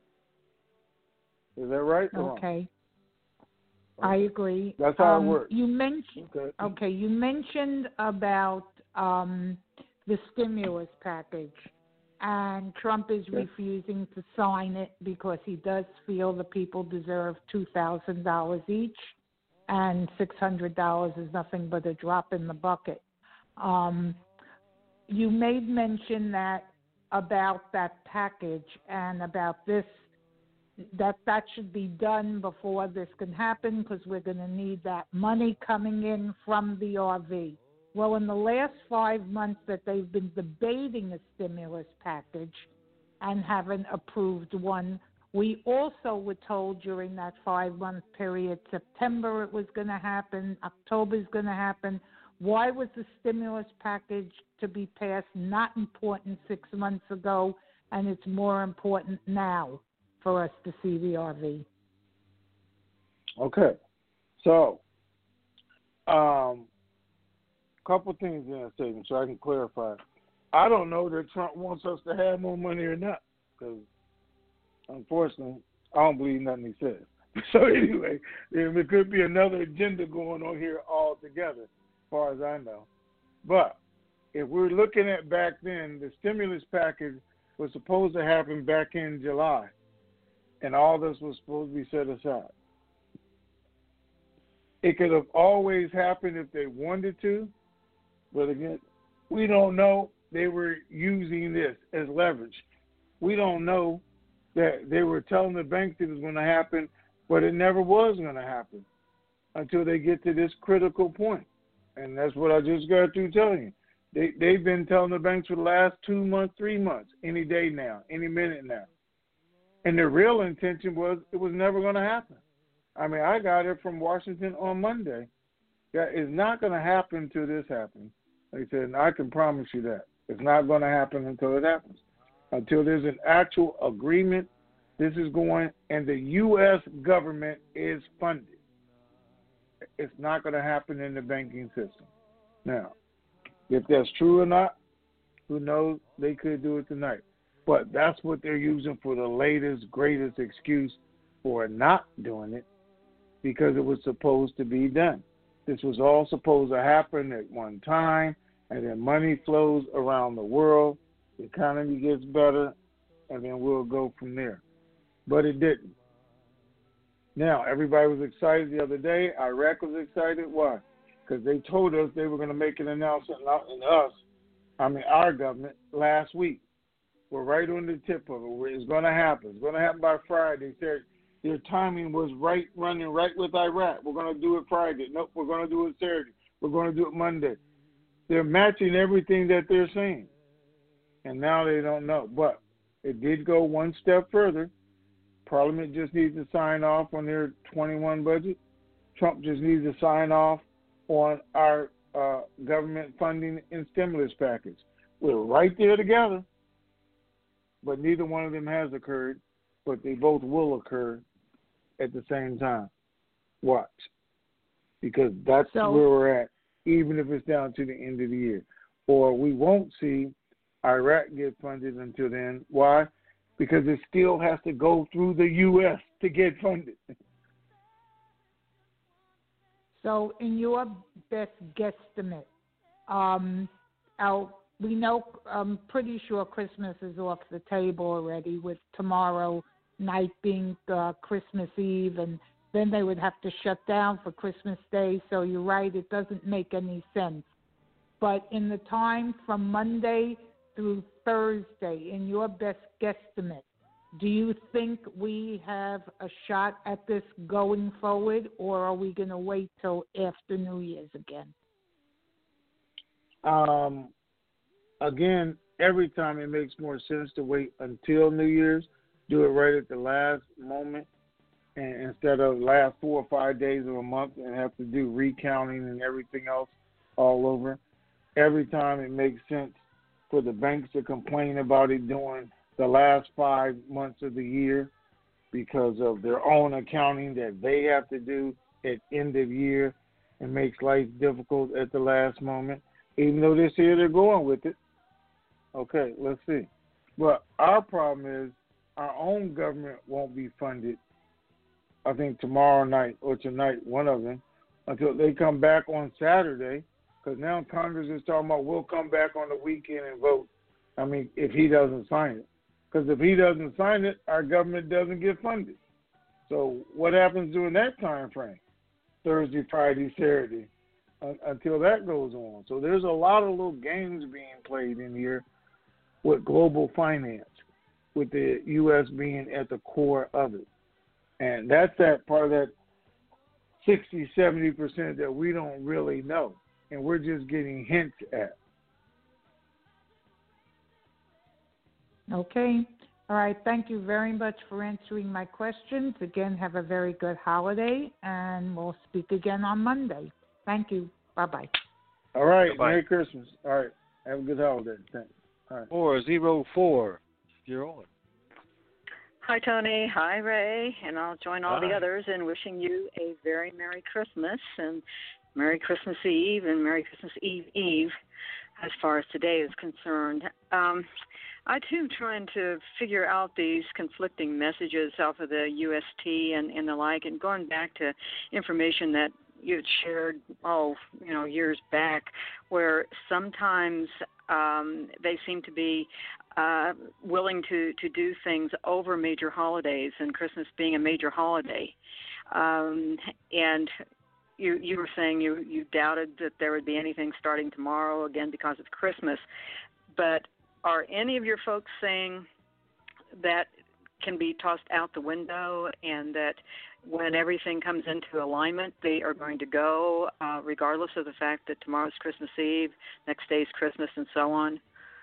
Is that right? Or Okay. wrong? I agree. That's how um, it works. You mentioned Okay. okay. You mentioned about um, the stimulus package, and Trump is Yes. refusing to sign it because he does feel the people deserve two thousand dollars each, and six hundred dollars is nothing but a drop in the bucket. Um, you made mention that about that package and about this. That that should be done before this can happen because we're going to need that money coming in from the R V. Well, in the last five months that they've been debating a stimulus package and haven't approved one, we also were told during that five-month period, September it was going to happen, October is going to happen. Why was the stimulus package to be passed not important six months ago, and it's more important now for us to see the R V? Okay. So, um, couple things in that statement so I can clarify. I don't know that Trump wants us to have more money or not, because unfortunately, I don't believe nothing he says. So anyway, there could be another agenda going on here altogether, as far as I know. But if we're looking at back then, the stimulus package was supposed to happen back in July, and all this was supposed to be set aside. It could have always happened if they wanted to, but again, we don't know they were using this as leverage. We don't know that they were telling the banks it was going to happen, but it never was going to happen until they get to this critical point. And that's what I just got through telling you. They, they've been telling the banks for the last two months, three months, any day now, any minute now. And their real intention was it was never going to happen. I mean, I got it from Washington on Monday. That is not going to happen until this happens. They said, and I can promise you that. It's not going to happen until it happens. Until there's an actual agreement, this is going, and the U S government is funded. It's not going to happen in the banking system. Now, if that's true or not, who knows? They could do it tonight. But that's what they're using for the latest, greatest excuse for not doing it, because it was supposed to be done. This was all supposed to happen at one time, and then money flows around the world, the economy gets better, and then we'll go from there. But it didn't. Now, everybody was excited the other day. Iraq was excited. Why? Because they told us they were going to make an announcement, not in us, I mean our government, last week. We're right on the tip of it. It's going to happen. It's going to happen by Friday. They said their timing was right, running right with Iraq. We're going to do it Friday. Nope, we're going to do it Saturday. We're going to do it Monday. They're matching everything that they're saying. And now they don't know. But it did go one step further. Parliament just needs to sign off on their twenty-one budget. Trump just needs to sign off on our uh, government funding and stimulus package. We're right there together. But neither one of them has occurred, but they both will occur at the same time. Watch. Because that's so, where we're at, even if it's down to the end of the year. Or we won't see Iraq get funded until then. Why? Because it still has to go through the U S to get funded. So in your best guesstimate, um, our we know, I'm pretty sure Christmas is off the table already, with tomorrow night being uh, Christmas Eve, and then they would have to shut down for Christmas Day. So you're right, it doesn't make any sense. But in the time from Monday through Thursday, in your best guesstimate, do you think we have a shot at this going forward, or are we going to wait till after New Year's again? Um. Again, every time it makes more sense to wait until New Year's, do it right at the last moment, and instead of last four or five days of a month and have to do recounting and everything else all over. Every time it makes sense for the banks to complain about it during the last five months of the year because of their own accounting that they have to do at end of year. and makes life difficult at the last moment, even though they say they're going with it. Okay, let's see. But our problem is our own government won't be funded, I think, tomorrow night or tonight, one of them, until they come back on Saturday, because now Congress is talking about we'll come back on the weekend and vote. I mean, if he doesn't sign it. Because if he doesn't sign it, our government doesn't get funded. So what happens during that time frame? Thursday, Friday, Saturday, uh, until that goes on. So there's a lot of little games being played in here with global finance, with the U S being at the core of it. And that's that part of that sixty, seventy percent that we don't really know. And we're just getting hints at. Okay. All right. Thank you very much for answering my questions. Again, have a very good holiday, and we'll speak again on Monday. Thank you. Bye-bye. All right. Bye-bye. Merry Christmas. All right. Have a good holiday. Thanks. All right. Four zero four. You're on. Hi, Tony. Hi, Ray. And I'll join all Hi. the others in wishing you a very Merry Christmas and Merry Christmas Eve and Merry Christmas Eve Eve as far as today is concerned. Um, I, too, am trying to figure out these conflicting messages off of the U S T and, and the like, and going back to information that you had shared, oh, you know, years back, where sometimes um, they seem to be uh, willing to, to do things over major holidays, and Christmas being a major holiday. Um, and you you were saying you, you doubted that there would be anything starting tomorrow, again, because of Christmas. But are any of your folks saying that can be tossed out the window, and that when everything comes into alignment, they are going to go, uh, regardless of the fact that tomorrow's Christmas Eve, next day's Christmas, and so on?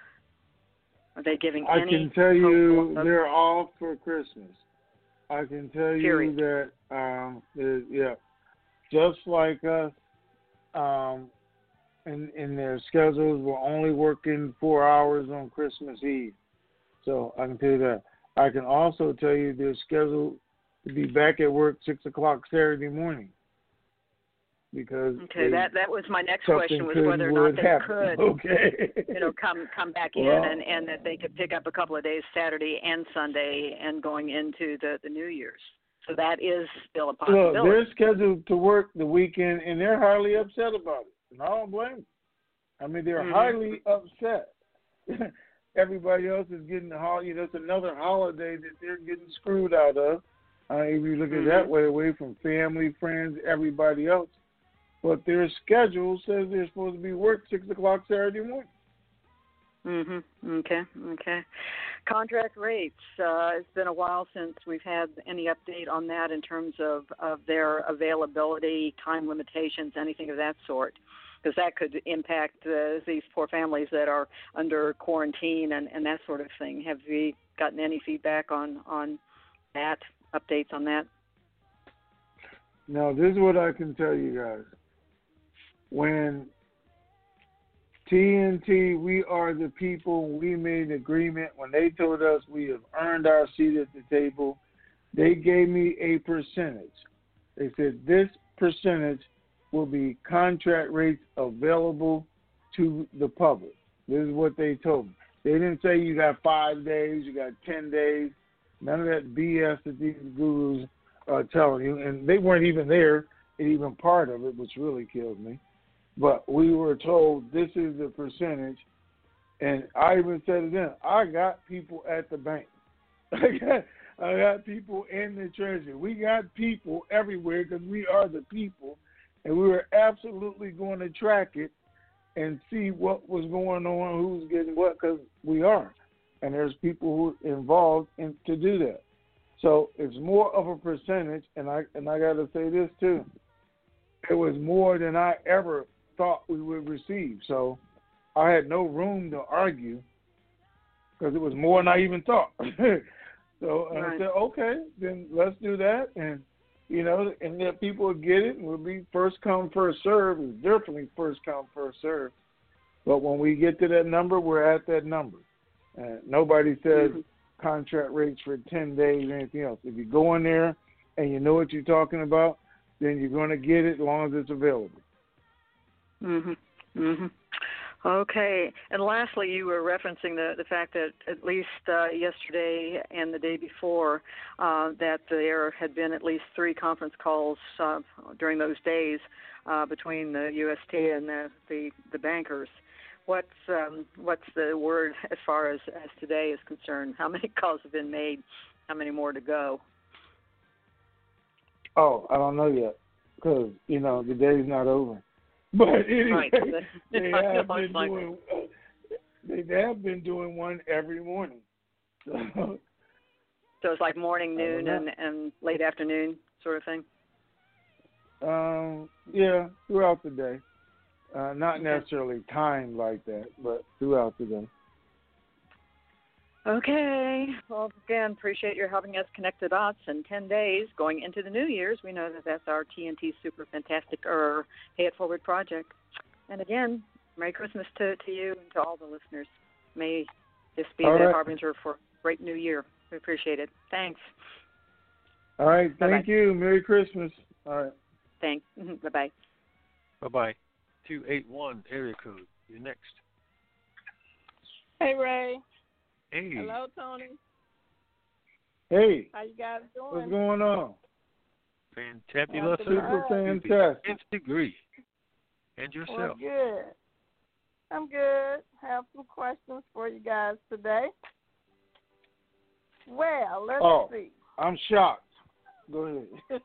Are they giving I any? can tell you hope? they're off for Christmas. I can tell you Period. that, um, there- yeah, just like us, um, in, in their schedules, we're only working four hours on Christmas Eve. So I can tell you that. I can also tell you they're scheduled to be back at work six o'clock Saturday morning. Because Okay, they, that that was my next something question, was could whether or not would they happen. could, Okay. you know, come come back in, Well, and, and that they could pick up a couple of days, Saturday and Sunday, and going into the, the New Year's. So that is still a Look, possibility. they're scheduled to work the weekend, and they're highly upset about it. And I don't blame them. I mean, they're Mhm. highly upset. Everybody else is getting the holiday. That's another holiday that they're getting screwed out of. Uh, if you look at it Mhm. that way, away from family, friends, everybody else. But their schedule says they're supposed to be worked six o'clock Saturday morning. Mhm. Okay. Okay. Contract rates. Uh, it's been a while since we've had any update on that in terms of, of their availability, time limitations, anything of that sort, because that could impact uh, these poor families that are under quarantine and, and that sort of thing. Have we gotten any feedback on, on that, updates on that? Now, this is what I can tell you guys. When T N T, we are the people, we made an agreement. When they told us we have earned our seat at the table, they gave me a percentage. They said this percentage will be contract rates available to the public. This is what they told me. They didn't say you got five days, you got ten days. None of that B S that these gurus are telling you. And they weren't even there, even part of it, which really killed me. But we were told this is the percentage. And I even said to them, I got people at the bank. I got, I got people in the treasury. We got people everywhere because we are the people. And we were absolutely going to track it and see what was going on, who's getting what, because we are. And there's people who are involved in to do that. So it's more of a percentage, and I and I got to say this too. It was more than I ever thought we would receive. So I had no room to argue because it was more than I even thought. So right. I said, okay, then let's do that. And, you know, and then people will get it, and we'll be first come, first serve. It's definitely first come, first serve. But when we get to that number, we're at that number. And nobody says mm-hmm. contract rates for ten days or anything else. If you go in there and you know what you're talking about, then you're going to get it as long as it's available. Mhm. Mhm. Okay. And lastly, you were referencing the the fact that at least uh, yesterday and the day before uh, that there had been at least three conference calls uh, during those days uh, between the U S T and the the, the bankers. What's um, what's the word as far as, as today is concerned? How many calls have been made? How many more to go? Oh, I don't know yet, because you know the day's not over. But anyway, right. they have been doing they have been doing one every morning. So, so it's like morning, noon, and, and late afternoon sort of thing. Um, yeah, throughout the day. Uh, not okay. necessarily timed like that, but throughout the day. Okay. Well, again, appreciate your helping us connect the dots in ten days going into the New Year's. We know that that's our T N T Super Fantastic or Pay It Forward project. And again, Merry Christmas to, to you and to all the listeners. May this be all the right. harbinger for a great New Year. We appreciate it. Thanks. All right. Thank Bye-bye. you. Merry Christmas. All right. Thanks. Bye-bye. Bye-bye. two eight one area code. You're next. Hey, Ray. Hey. Hello, Tony. Hey. How you guys doing? What's going on? Fantabulous. Super fantastic. Nth degree. And yourself. Well, good. I'm good. Have some questions for you guys today. Well, let's oh, see. I'm shocked. Go ahead.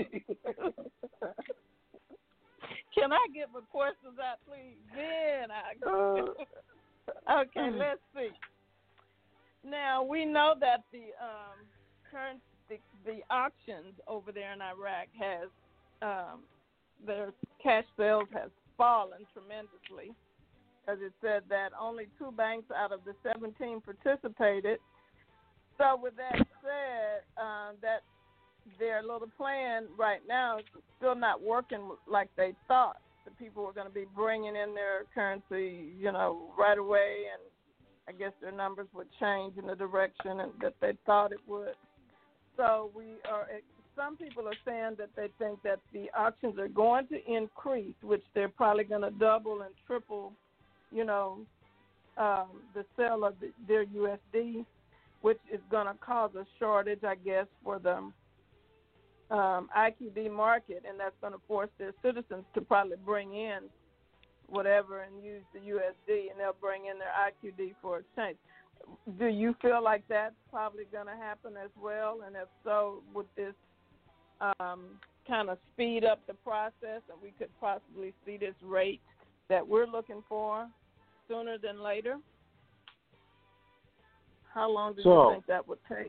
Can I get my questions out, please? Then I go. Okay, let's see. Now, we know that the um, current the, the auctions over there in Iraq has um, their cash sales has fallen tremendously, because it said that only two banks out of the seventeen participated. So with that said, uh, that their little plan right now is still not working like they thought. The people were going to be bringing in their currency, you know, right away, and I guess their numbers would change in the direction and that they thought it would. So we are. Some people are saying that they think that the auctions are going to increase, which they're probably going to double and triple, you know, um, the sale of the, their U S D, which is going to cause a shortage, I guess, for the um, I Q D market, and that's going to force their citizens to probably bring in whatever and use the U S D, and they'll bring in their I Q D for exchange. Do you feel like that's probably going to happen as well? And if so, would this um, kind of speed up the process, and we could possibly see this rate that we're looking for sooner than later? How long do so, you think that would take?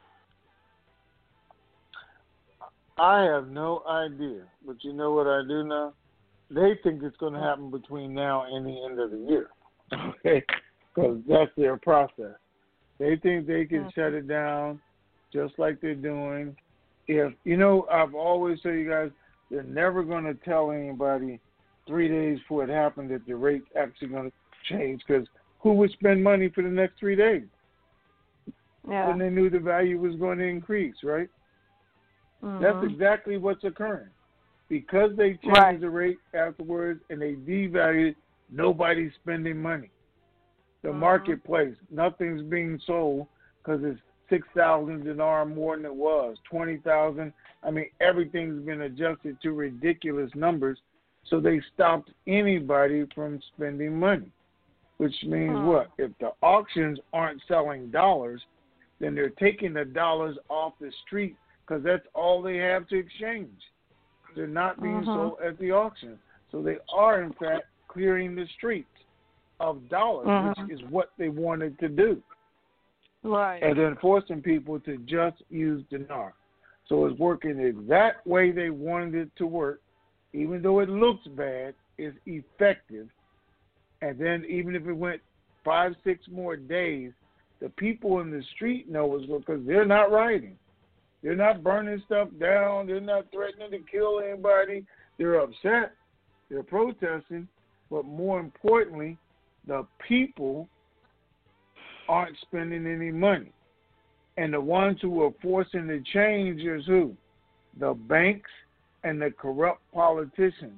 I have no idea, but you know what I do know? They think it's going to happen between now and the end of the year, okay? Because that's their process. They think they can mm-hmm. shut it down just like they're doing. If you know, I've always told you guys, they're never going to tell anybody three days before it happened that the rate's actually going to change, because who would spend money for the next three days? Yeah. When they knew the value was going to increase, right? Mm-hmm. That's exactly what's occurring. Because they changed right. the rate afterwards and they devalued, nobody's spending money. The mm-hmm. marketplace, nothing's being sold because it's six thousand dinar more than it was, twenty thousand. I mean, everything's been adjusted to ridiculous numbers, so they stopped anybody from spending money, which means mm-hmm. what? If the auctions aren't selling dollars, then they're taking the dollars off the street because that's all they have to exchange. They're not being mm-hmm. sold at the auction. So they are, in fact, clearing the streets of dollars, mm-hmm. which is what they wanted to do. Right. And then forcing people to just use dinar. So it's working the exact way they wanted it to work. Even though it looks bad, it's effective. And then even if it went five, six more days, the people in the street know it's because they're not rioting. They're not burning stuff down. They're not threatening to kill anybody. They're upset. They're protesting. But more importantly, the people aren't spending any money. And the ones who are forcing the change is who? The banks and the corrupt politicians.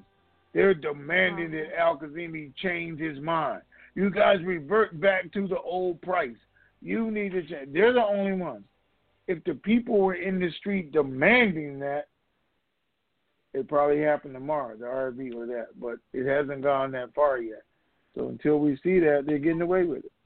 They're demanding that Al-Kazemi change his mind. You guys revert back to the old price. You need to change. They're the only ones. If the people were in the street demanding that, it probably happened tomorrow, the R V or that. But it hasn't gone that far yet. So until we see that, they're getting away with it.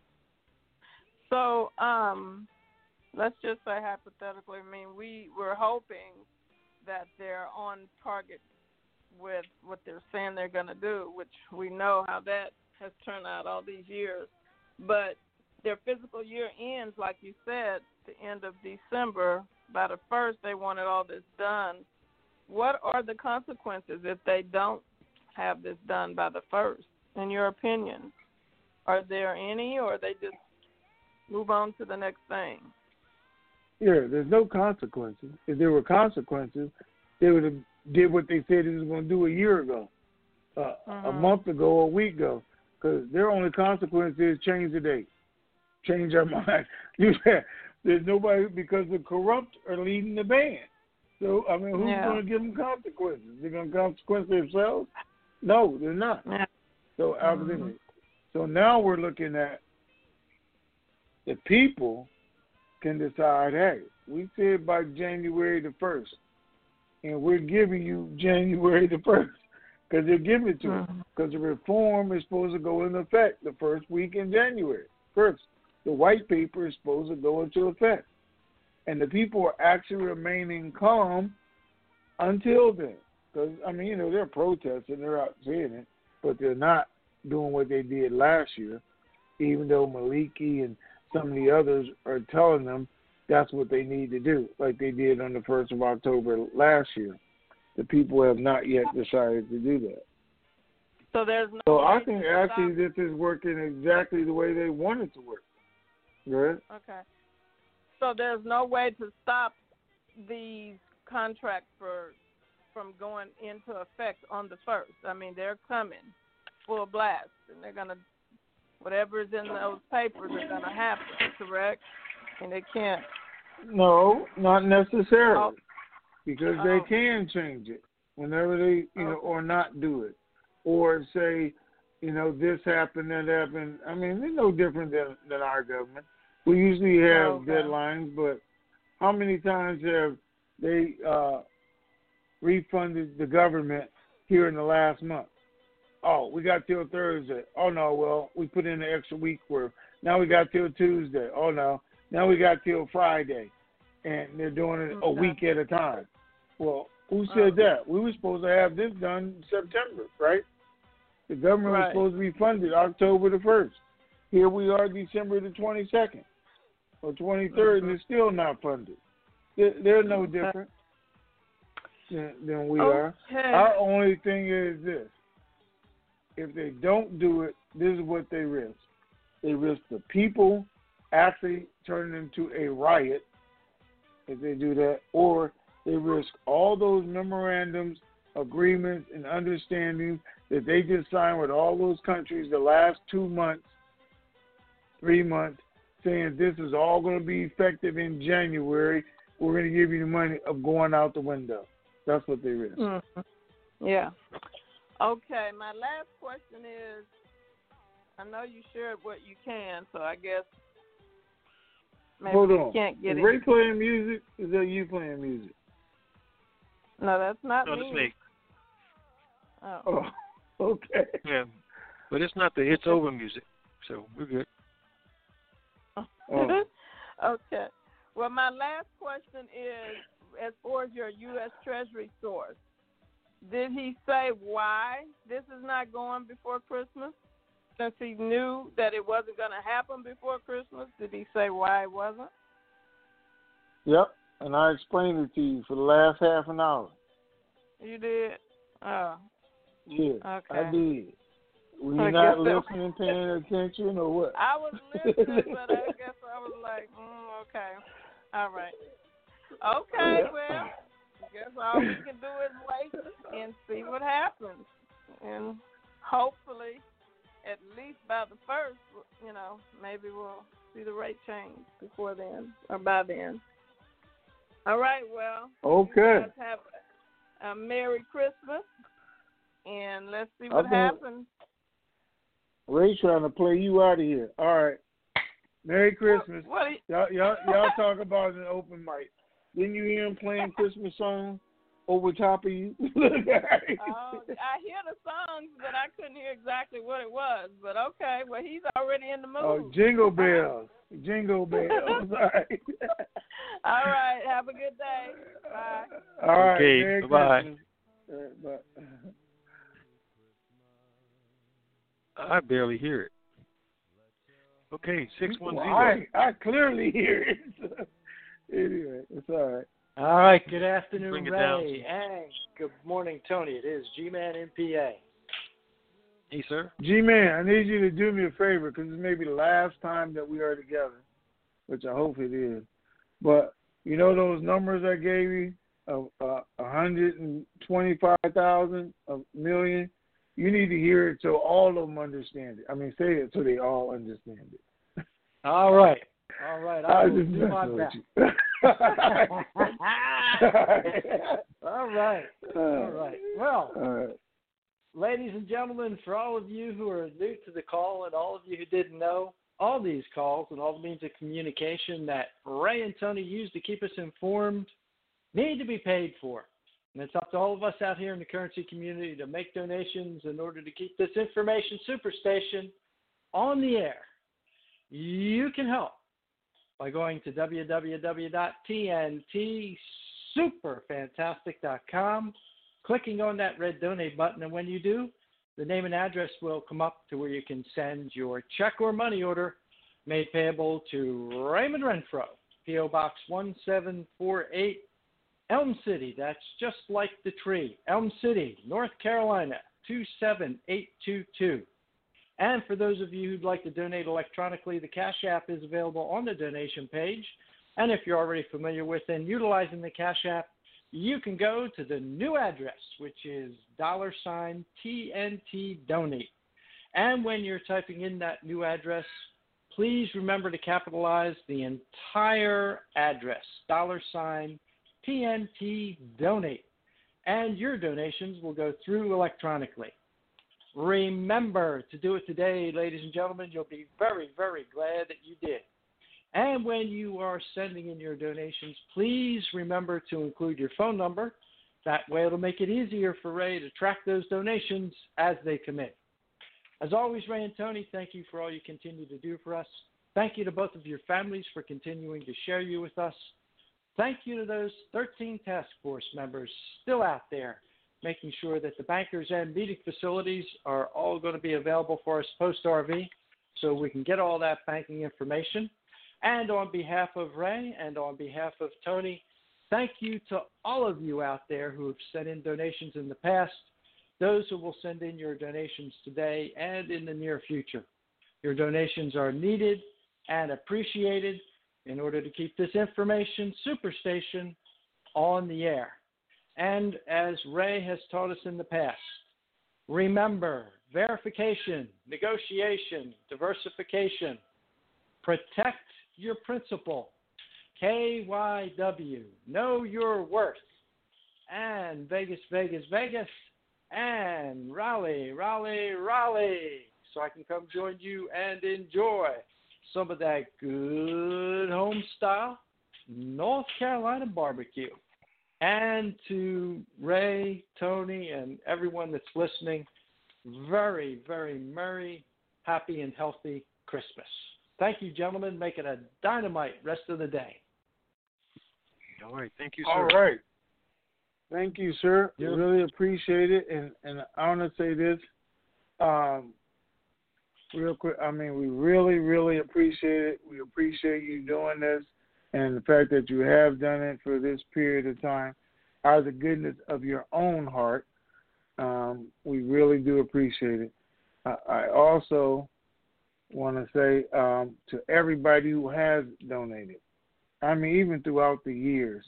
So um, let's just say hypothetically, I mean, we were hoping that they're on target with what they're saying they're going to do, which we know how that has turned out all these years. But their physical year ends, like you said, the end of December. By the first, they wanted all this done. What are the consequences if they don't have this done by the first, in your opinion? Are there any, or they just move on to the next thing? Yeah, there's no consequences. If there were consequences, they would have did what they said they was going to do a year ago, uh, mm-hmm. a month ago, a week ago. Because their only consequence is change the date, change our mind. There's nobody, because the corrupt are leading the band. So, I mean, who's yeah. going to give them consequences? They're going to consequence themselves? No, they're not. Yeah. So, mm-hmm. so now we're looking at the people can decide, hey, we said by January the first, and we're giving you January the first, because they're giving it to mm-hmm. us. Because the reform is supposed to go into effect the first week in January, first. The white paper is supposed to go into effect. And the people are actually remaining calm until then. Because, I mean, you know, they're protesting, they're out saying it, but they're not doing what they did last year, even though Maliki and some of the others are telling them that's what they need to do, like they did on the first of October last year. The people have not yet decided to do that. So there's no So I think actually this is working exactly the way they want it to work. Right? Okay. So there's no way to stop these contracts for from going into effect on the first. I mean, they're coming full blast, and they're gonna whatever is in those papers are gonna happen. Correct? And they can't. No, not necessarily, oh. because oh. they can change it whenever they, you know, or not do it, or say, you know, this happened, that happened. I mean, they're no different than than our government. We usually have oh, okay. deadlines, but how many times have they uh, refunded the government here in the last month? Oh, we got till Thursday. Oh, no, well, we put in an extra week worth. Now we got till Tuesday. Oh, no. Now we got till Friday. And they're doing it a week at a time. Well, who said that? We were supposed to have this done in September, right? The government right. was supposed to be funded October the first. Here we are December the twenty-second or twenty-third, mm-hmm. and it's still not funded. They're, they're no different than, than we okay. are. Our only thing is this. If they don't do it, this is what they risk. They risk the people actually turning into a riot if they do that, or they risk all those memorandums, agreements, and understandings that they just signed with all those countries the last two months, three months, saying this is all going to be effective in January. We're going to give you the money of going out the window. That's what they risk. Mm-hmm. Yeah. Okay, my last question is, I know you shared what you can, so I guess maybe Hold you on. can't get is it. Ray playing music? Is that you playing music? No, that's not no, me. that's me. Oh. oh, okay. Yeah, but it's not the It's Over music, so we're good. Oh. Okay. Well, my last question is, as far as your U S Treasury source, did he say why this is not going before Christmas? Since he knew that it wasn't going to happen before Christmas, did he say why it wasn't? Yep, and I explained it to you for the last half an hour. You did? Oh. Yeah, okay. I did. Were you not listening, paying attention, or what? I was listening, but I guess I was like, mm, okay. All right. Okay, yeah. well, I guess all we can do is wait and see what happens. And hopefully, at least by the first, you know, maybe we'll see the rate change before then, or by then. All right, well. Okay. You guys have a, a Merry Christmas. and let's see what happens. Ray trying to play you out of here. All right. Merry Christmas. What, what you... y'all, y'all, y'all talk about an open mic. Didn't you hear him playing Christmas songs over top of you? Oh, I hear the songs, but I couldn't hear exactly what it was. But okay, well, he's already in the mood. Oh, Jingle Bells. Jingle Bells. All right. All right. Have a good day. Bye. All right. Okay. Merry Bye. Christmas. All right, bye. I barely hear it. Okay, six one zero. Well, I, I clearly hear it. Anyway, it's all right. All right, good afternoon, Bring it Ray, down. and good morning, Tony. It is G-Man M P A. Hey, sir. G-Man, I need you to do me a favor because this may be the last time that we are together, which I hope it is. But you know those numbers I gave you of uh, one hundred twenty-five thousand, a million? You need to hear it so all of them understand it. I mean, say it so they all understand it. All right. All right. I, I will just do my messing best. with you. All right. All right. Well, all right. ladies and gentlemen, for all of you who are new to the call and all of you who didn't know, all these calls and all the means of communication that Ray and Tony use to keep us informed need to be paid for. And it's up to all of us out here in the currency community to make donations in order to keep this information superstation on the air. You can help by going to w w w dot t n t super fantastic dot com, clicking on that red donate button, and when you do, the name and address will come up to where you can send your check or money order made payable to Raymond Renfro, P O Box one seven four eight, Elm City. That's just like the tree. Elm City, North Carolina, two seven eight two two. And for those of you who'd like to donate electronically, the Cash App is available on the donation page. And if you're already familiar with and utilizing the Cash App, you can go to the new address, which is dollar sign T N T donate. And when you're typing in that new address, please remember to capitalize the entire address, dollar sign T N T donate. And your donations will go through electronically. Remember to do it today, ladies and gentlemen. You'll be very, very glad that you did. And when you are sending in your donations, please remember to include your phone number. That way it'll make it easier for Ray to track those donations as they come in. As always, Ray and Tony, thank you for all you continue to do for us. Thank you to both of your families for continuing to share you with us. Thank you to those thirteen task force members still out there, making sure that the bankers and meeting facilities are all going to be available for us post-R V so we can get all that banking information. And on behalf of Ray and on behalf of Tony, thank you to all of you out there who have sent in donations in the past, those who will send in your donations today and in the near future. Your donations are needed and appreciated in order to keep this information superstation on the air. And as Ray has taught us in the past, remember verification, negotiation, diversification, protect your principal, K Y W, know your worth, and Vegas, Vegas, Vegas, and Raleigh, Raleigh, Raleigh, so I can come join you and enjoy some of that good home style North Carolina barbecue. And to Ray, Tony, and everyone that's listening, very, very merry, happy, and healthy Christmas. Thank you, gentlemen. Make it a dynamite rest of the day. All right. Thank you, sir. All right. Thank you, sir. Yep. Really appreciate it. And, and I want to say this um, real quick. I mean, we really, really appreciate it. We appreciate you doing this. And the fact that you have done it for this period of time, out of the goodness of your own heart, um, we really do appreciate it. I, I also want to say um, to everybody who has donated, I mean, even throughout the years,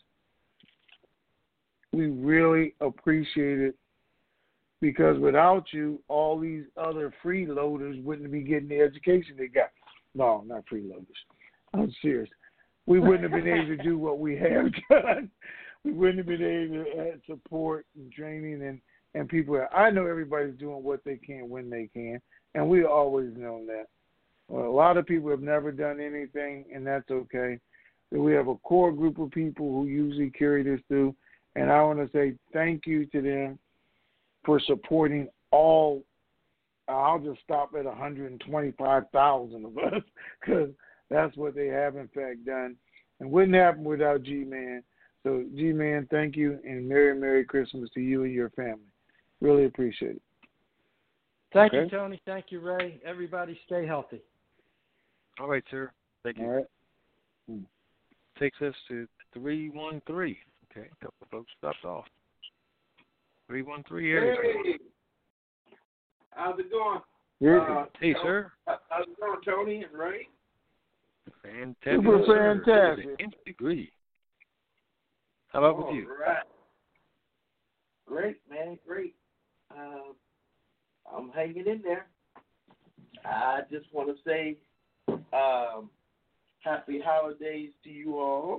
we really appreciate it because without you, all these other freeloaders wouldn't be getting the education they got. No, not freeloaders. I'm serious. We wouldn't have been able to do what we have done. We wouldn't have been able to add support and training and, and people. I know everybody's doing what they can when they can, and we always known that. Well, a lot of people have never done anything, and that's okay. So we have a core group of people who usually carry this through, and I want to say thank you to them for supporting all. I'll just stop at one hundred twenty-five thousand of us because that's what they have, in fact, done. And wouldn't happen without G-Man. So, G-Man, thank you, and Merry, Merry Christmas to you and your family. Really appreciate it. Thank okay. you, Tony. Thank you, Ray. Everybody stay healthy. All right, sir. Thank you. All right. Hmm. Takes us to three one three. Okay, a couple of folks stopped off. three one three area. Hey. How's it going? Yeah. Uh, hey, sir. How's it going, Tony and Ray? Fantastic. Super fantastic. Nth degree. How about All with you? Right. Great, man. Great. Uh, I'm hanging in there. I just want to say um, happy holidays to you all.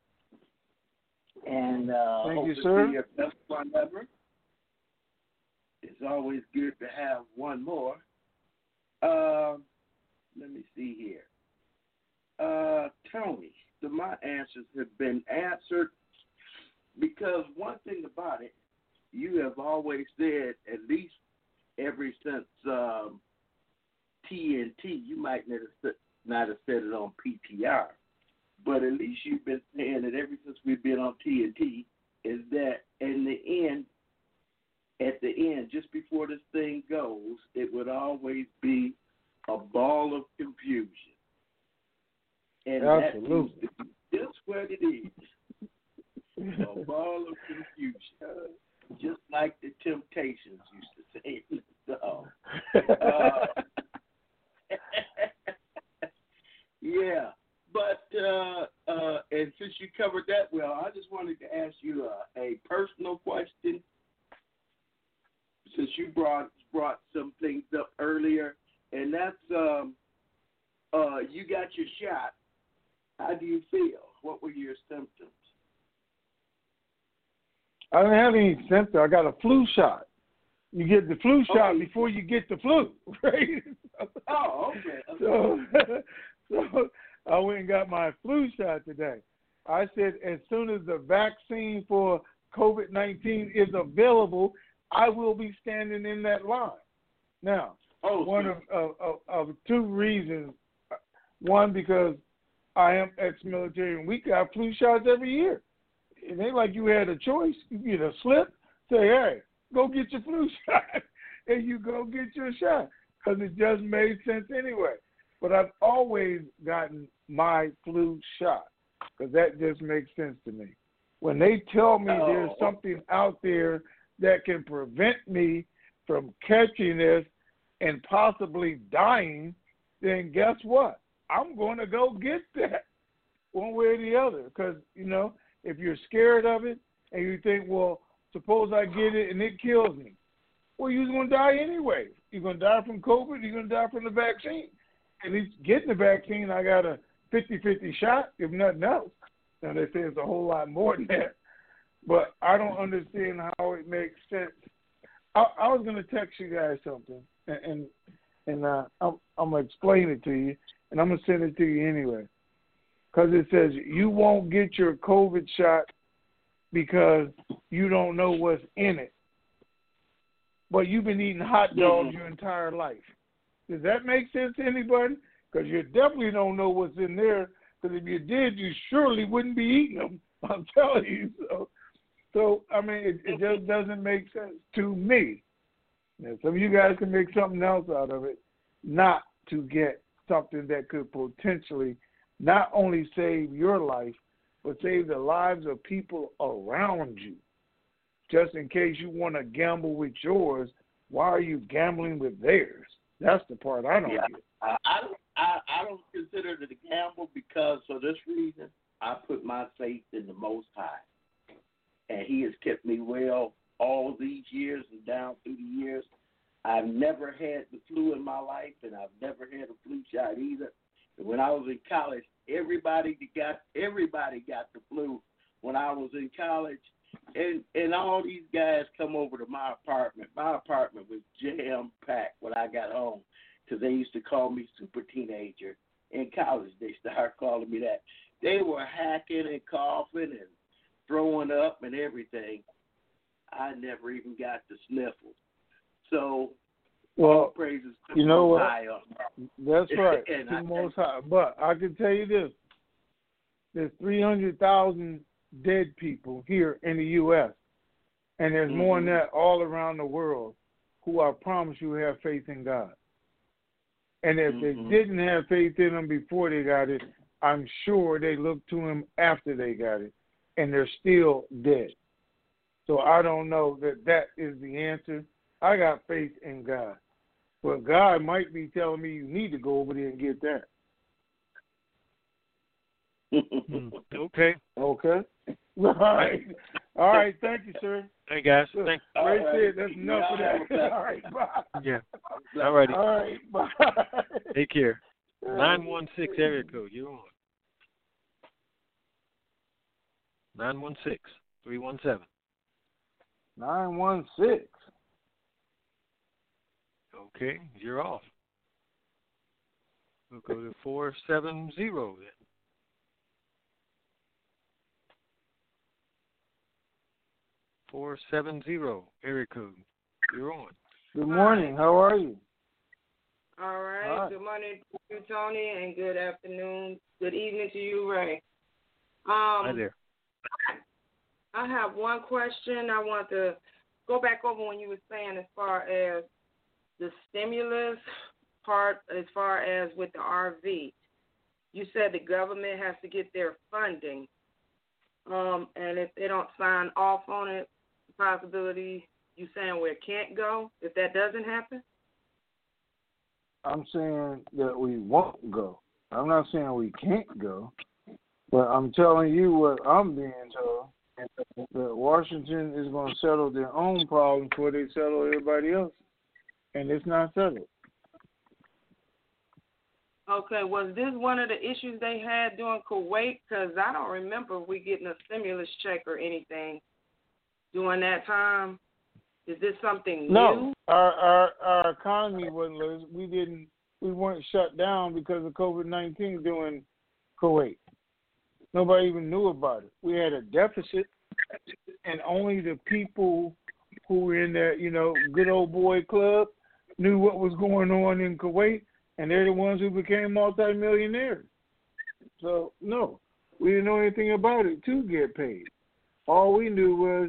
And uh, Thank hope you, to sir. see your best one ever. It's always good to have one more. Uh, let me see here. Uh, Tony, the, my answers have been answered because one thing about it, you have always said, at least ever since um, T N T, you might not have, not have said it on P T R, but at least you've been saying it ever since we've been on T N T, is that in the end, at the end, just before this thing goes, it would always be a ball of confusion. And Absolutely. that is just what it is. A ball of confusion. Just like the Temptations used to say. So, uh, yeah. But, uh, uh, and since you covered that well, I just wanted to ask you a, a personal question. Since you brought brought some things up earlier, and that's um, uh, you got your shot. How do you feel? What were your symptoms? I don't have any symptoms. I got a flu shot. You get the flu shot Okay. before you get the flu, right? Oh, okay. so, so I went and got my flu shot today. I said as soon as the vaccine for COVID nineteen is available, I will be standing in that line. Now, oh, one of, of, of, of two reasons. One, because I am ex-military and we got flu shots every year. It ain't like you had a choice. You get a slip, say, hey, go get your flu shot, and you go get your shot because it just made sense anyway. But I've always gotten my flu shot because that just makes sense to me. When they tell me oh. there's something out there that can prevent me from catching this and possibly dying, then guess what? I'm going to go get that one way or the other because, you know, if you're scared of it and you think, well, suppose I get it and it kills me, well, you're going to die anyway. You're going to die from COVID. You're going to die from the vaccine. At least getting the vaccine, I got a fifty-fifty shot, if nothing else. Now, they say it's a whole lot more than that. But I don't understand how it makes sense. I, I was going to text you guys something, and and, and uh, I'm, I'm going to explain it to you, and I'm going to send it to you anyway. Because it says you won't get your COVID shot because you don't know what's in it. But you've been eating hot dogs your entire life. Does that make sense to anybody? Because you definitely don't know what's in there. Because if you did, you surely wouldn't be eating them. I'm telling you. So, so I mean, it, it just doesn't make sense to me. Now, some of you guys can make something else out of it, not to get something that could potentially not only save your life, but save the lives of people around you. Just in case you want to gamble with yours, why are you gambling with theirs? That's the part I don't yeah. get. I, I don't. I, I don't consider it a gamble because for this reason, I put my faith in the Most High, and He has kept me well all these years and down through the years. I've never had the flu in my life, and I've never had a flu shot either. And when I was in college, everybody got everybody got the flu when I was in college, and and all these guys come over to my apartment. My apartment was jam packed when I got home, because they used to call me super teenager. In college, they started calling me that. They were hacking and coughing and throwing up and everything. I never even got the sniffles. So, well, all praises to you know Most what? High. That's right, And to I- Most High. But I can tell you this: there's three hundred thousand dead people here in the U S, and there's mm-hmm. more than that all around the world who, I promise you, have faith in God. And if mm-hmm. they didn't have faith in Him before they got it, I'm sure they looked to Him after they got it, and they're still dead. So I don't know that that is the answer. I got faith in God. But God might be telling me you need to go over there and get that. Okay. Okay. All right. All right. Thank you, sir. Hey, guys. Thank you. Right there. That's enough of that. All right. Bye. Yeah. All righty. All right. Bye. Take care. nine one six area code. You're on. nine one six, three one seven. nine one six. Okay. You're off. We'll go to four seven zero then. four seven zero, area code. You're on. Good morning. How are you? All right. All right. Good morning to you, Tony, and good afternoon. Good evening to you, Ray. Um, Hi there. I have one question. I want to go back over when you were saying as far as the stimulus part, as far as with the R V. You said the government has to get their funding, um, and if they don't sign off on it, possibility you saying where it can't go if that doesn't happen? I'm saying that we won't go. I'm not saying we can't go, but I'm telling you what I'm being told, that Washington is going to settle their own problems before they settle everybody else, and it's not settled. Okay, was this one of the issues they had during Kuwait? Because I don't remember we getting a stimulus check or anything during that time. Is this something no, new? No, our, our our economy wasn't. We didn't. We weren't shut down because of COVID nineteen during Kuwait. Nobody even knew about it. We had a deficit, and only the people who were in that, you know, good old boy club knew what was going on in Kuwait, and they're the ones who became multimillionaires. So no, we didn't know anything about it to get paid. All we knew was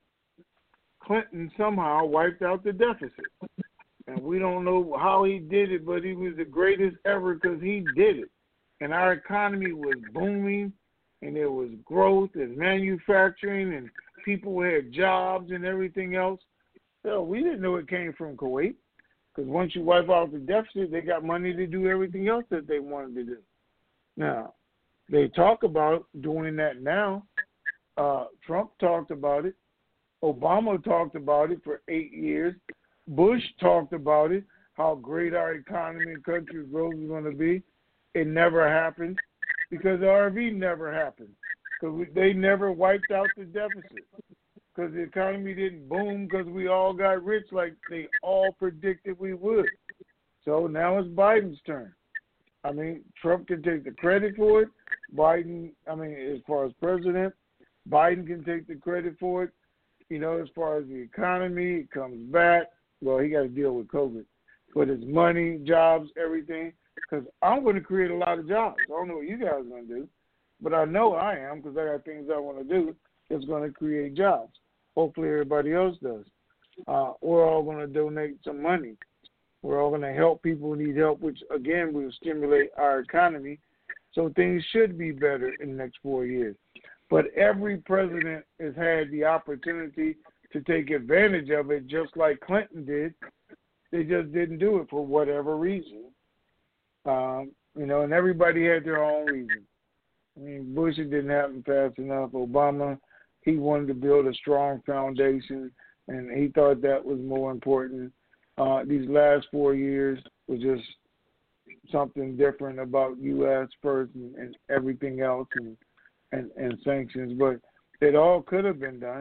Clinton somehow wiped out the deficit. And we don't know how he did it, but he was the greatest ever because he did it. And our economy was booming, and there was growth and manufacturing, and people had jobs and everything else. So we didn't know it came from Kuwait, because once you wipe out the deficit, they got money to do everything else that they wanted to do. Now, they talk about doing that now. Uh, Trump talked about it. Obama talked about it for eight years. Bush talked about it, how great our economy and country growth is going to be. It never happened because the R V never happened. Because they never wiped out the deficit. Because the economy didn't boom because we all got rich like they all predicted we would. So now it's Biden's turn. I mean, Trump can take the credit for it. Biden, I mean, as far as president, Biden can take the credit for it. You know, as far as the economy, it comes back. Well, he got to deal with COVID. But it's money, jobs, everything. Because I'm going to create a lot of jobs. I don't know what you guys are going to do. But I know I am because I got things I want to do that's going to create jobs. Hopefully everybody else does. Uh, we're all going to donate some money. We're all going to help people who need help, which, again, will stimulate our economy. So things should be better in the next four years. But every president has had the opportunity to take advantage of it, just like Clinton did. They just didn't do it for whatever reason. Um, you know, and everybody had their own reason. I mean, Bush, it didn't happen fast enough. Obama, he wanted to build a strong foundation, and he thought that was more important. Uh, these last four years was just something different about U S first and, and everything else and, and, and sanctions. But it all could have been done.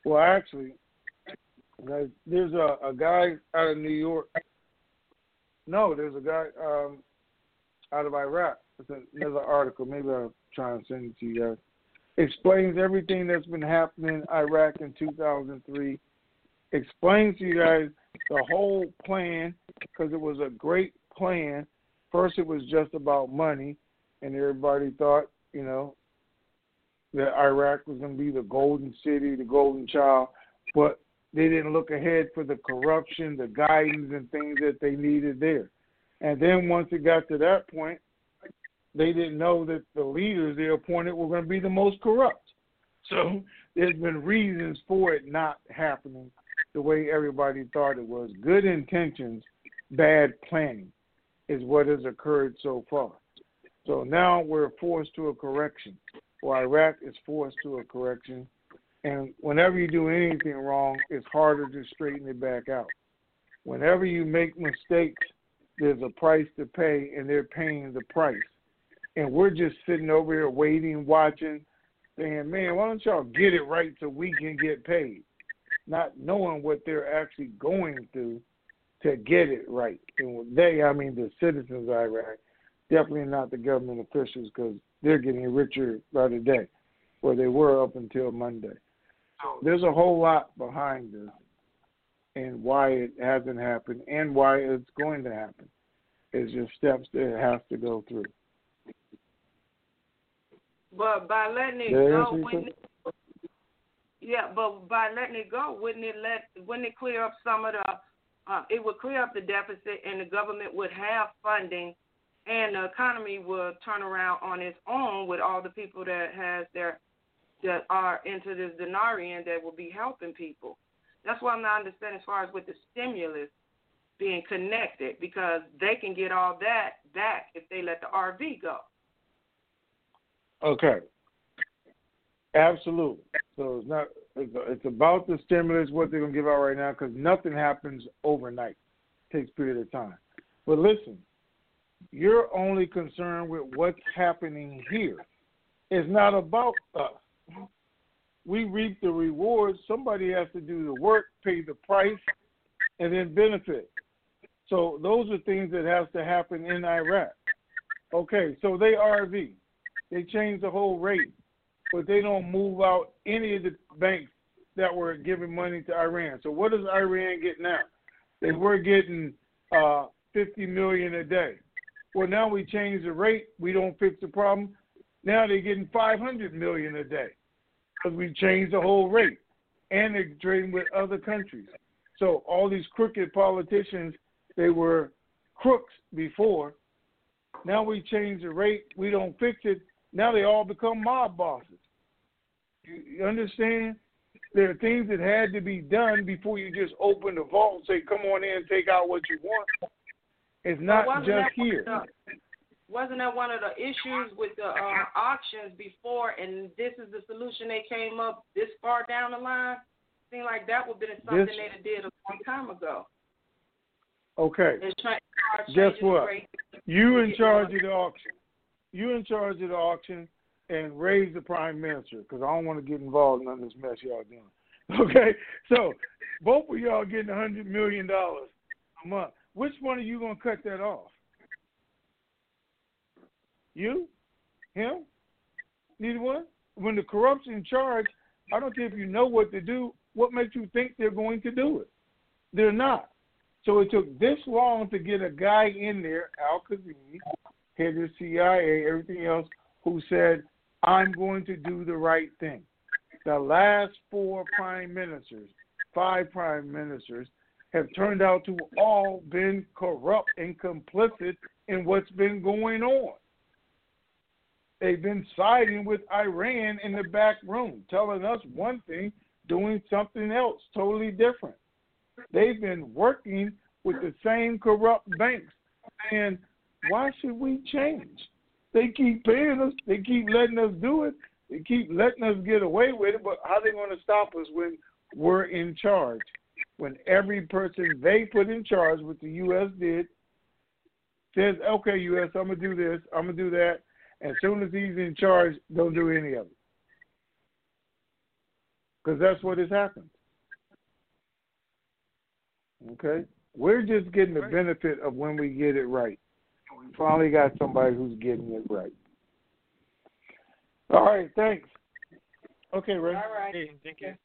Well, actually, guys, there's a, a guy out of New York. No, there's a guy um, out of Iraq. It's another article. Maybe I'll try and send it to you guys. Explains everything that's been happening in Iraq in two thousand three. Explains to you guys the whole plan, because it was a great plan. First, it was just about money, and everybody thought, you know, that Iraq was going to be the golden city, the golden child, but they didn't look ahead for the corruption, the guidance, and things that they needed there. And then once it got to that point, they didn't know that the leaders they appointed were going to be the most corrupt. So there's been reasons for it not happening the way everybody thought it was. Good intentions, bad planning is what has occurred so far. So now we're forced to a correction, or Iraq is forced to a correction. And whenever you do anything wrong, it's harder to straighten it back out. Whenever you make mistakes, there's a price to pay, and they're paying the price. And we're just sitting over here waiting, watching, saying, man, why don't y'all get it right so we can get paid? Not knowing what they're actually going through to get it right. And with they, I mean the citizens of Iraq, definitely not the government officials, because they're getting richer by the day, where they were up until Monday. So there's a whole lot behind this and why it hasn't happened and why it's going to happen. It's just steps that it has to go through. But by letting it Did I go, answer your wouldn't it, yeah, but by letting it go, wouldn't it let wouldn't it clear up some of the uh, it would clear up the deficit, and the government would have funding, and the economy would turn around on its own with all the people that has their that are into this denarian that will be helping people. That's why I'm not understanding as far as with the stimulus being connected, because they can get all that back if they let the R V go. Okay. Absolutely. So it's not. It's, it's about the stimulus, what they're gonna give out right now, because nothing happens overnight. It takes a period of time. But listen, you're only concerned with what's happening here. It's not about us. We reap the rewards. Somebody has to do the work, pay the price, and then benefit. So those are things that have to happen in Iraq. Okay, so they R V. They changed the whole rate, but they don't move out any of the banks that were giving money to Iran. So what does Iran get now? They were getting uh, fifty million dollars a day. Well, now we change the rate. We don't fix the problem. Now they're getting five hundred million dollars a day because we changed the whole rate, and they're trading with other countries. So all these crooked politicians, they were crooks before. Now we change the rate. We don't fix it. Now they all become mob bosses. You understand? There are things that had to be done before you just open the vault and say, come on in and take out what you want. It's not well, just here. The, wasn't that one of the issues with the uh, auctions before, and this is the solution they came up this far down the line? Seemed like that would have been something This, they did a long time ago. Okay. Try, Guess what? You in charge of the auction. You in charge of the auction and raise the prime minister, because I don't want to get involved in none of this mess y'all doing. Okay? So both of y'all getting one hundred million dollars a month. Which one are you going to cut that off? You? Him? Neither one? When the corrupt's in charge, I don't care if you know what to do, what makes you think they're going to do it? They're not. So it took this long to get a guy in there, Al-Qadhi, head of the C I A, everything else, who said, I'm going to do the right thing. The last four prime ministers, five prime ministers, have turned out to all been corrupt and complicit in what's been going on. They've been siding with Iran in the back room, telling us one thing, doing something else totally different. They've been working with the same corrupt banks. And why should we change? They keep paying us. They keep letting us do it. They keep letting us get away with it. But how are they going to stop us when we're in charge? When every person they put in charge, what the U S did, says, okay, U S, I'm going to do this, I'm going to do that. And as soon as he's in charge, don't do any of it. because that's what has happened. Okay? We're just getting the benefit of when we get it right. We finally got somebody who's getting it right. All right, thanks. Okay, Ray. All right. Hey, thank you.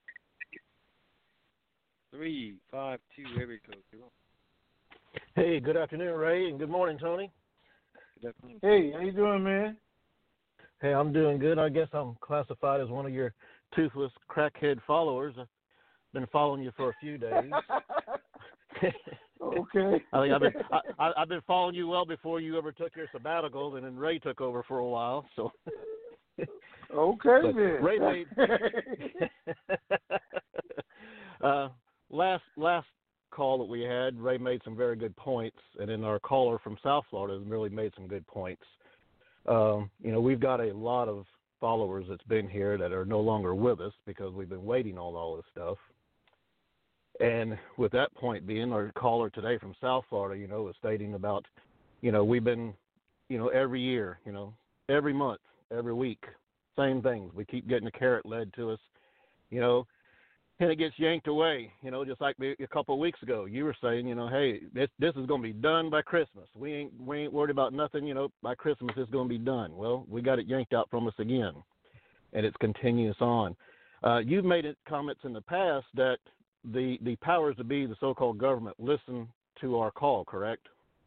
Three, five, two, area code. Hey, good afternoon, Ray, and good morning, Tony. Good afternoon. Hey, how you doing, man? Hey, I'm doing good. I guess I'm classified as one of your toothless crackhead followers. I've been following you for a few days. Okay. I think I've been I, I, I've been following you well before you ever took your sabbatical, and then Ray took over for a while. So. Okay, but then. Ray made uh, last last call that we had. Ray made some very good points, and then our caller from South Florida really made some good points. Um, you know, we've got a lot of followers that's been here that are no longer with us because we've been waiting on all this stuff. And with that point being, our caller today from South Florida, you know, is stating about, you know, we've been, you know, every year, you know, every month, every week, same things. We keep getting a carrot led to us, you know, and it gets yanked away, you know, just like a couple of weeks ago. You were saying, you know, hey, this this is going to be done by Christmas. We ain't we ain't worried about nothing, you know, by Christmas it's going to be done. Well, we got it yanked out from us again, and it's continuous on. Uh, you've made it comments in the past that the the powers to be, the so-called government, listen to our call, correct?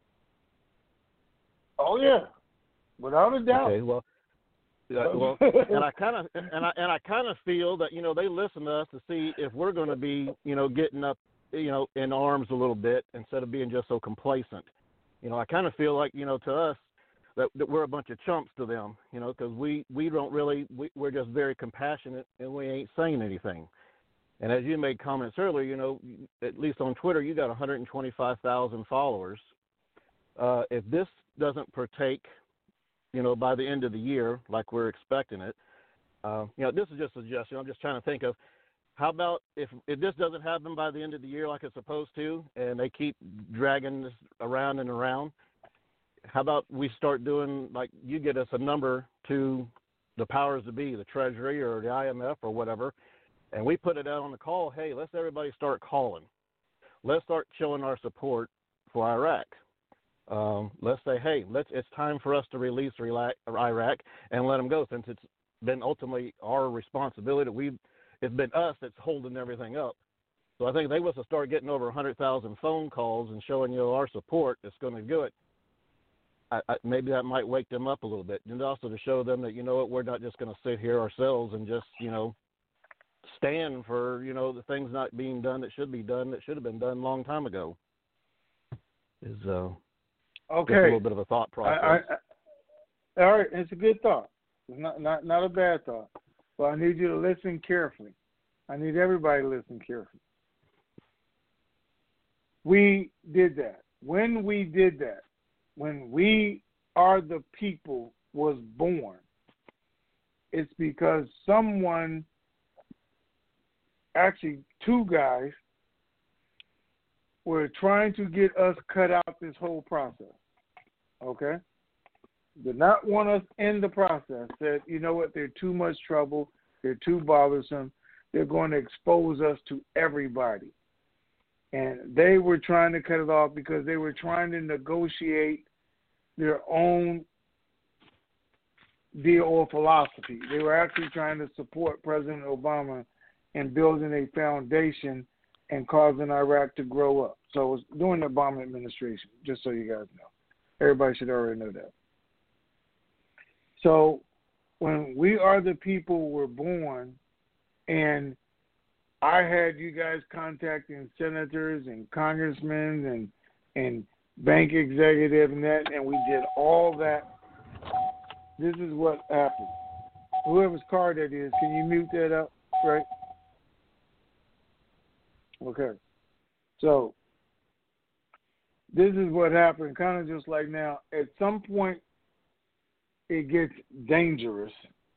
Oh yeah, without a doubt. Okay, well, uh, well, and I kind of and I and I kind of feel that you know they listen to us to see if we're going to be you know getting up you know in arms a little bit instead of being just so complacent. You know, I kind of feel like you know to us that, that we're a bunch of chumps to them. You know, because we we don't really we, we're just very compassionate and we ain't saying anything. And as you made comments earlier, you know, at least on Twitter, you got one hundred twenty-five thousand followers. Uh, if this doesn't partake, you know, by the end of the year, like we're expecting it, uh, you know, this is just a suggestion. I'm just trying to think of how about if, if this doesn't happen by the end of the year like it's supposed to, and they keep dragging this around and around, how about we start doing, like you get us a number to the powers to be, the Treasury or the I M F or whatever, and we put it out on the call, hey, let's everybody start calling. Let's start showing our support for Iraq. Um, let's say, hey, let's it's time for us to release Iraq and let them go, since it's been ultimately our responsibility. We've it's been us that's holding everything up. So I think they must have started getting over one hundred thousand phone calls and showing you know, our support that's going to do it. I, I, maybe that might wake them up a little bit, and also to show them that you know what, we're not just going to sit here ourselves and just you know. stand for, you know, the things not being done that should be done, that should have been done a long time ago. Is uh, okay. Just a little bit of a thought process. I, I, all right, it's a good thought. It's not, not, not a bad thought. But I need you to listen carefully. I need everybody to listen carefully. We did that. When we did that, when We Are the People was born, it's because someone Actually, two guys were trying to get us cut out this whole process. Okay? Did not want us in the process. Said, you know what, they're too much trouble. They're too bothersome. They're going to expose us to everybody. And they were trying to cut it off because they were trying to negotiate their own deal or philosophy. They were actually trying to support President Obama and building a foundation and causing Iraq to grow up. So it was during the Obama administration, just so you guys know. Everybody should already know that. So when We Are the People were born, and I had you guys contacting senators and congressmen and and bank executives and that, and we did all that, this is what happened. Whoever's car that is, can you mute that up, right? Okay, so this is what happened, kind of just like now. At some point, it gets dangerous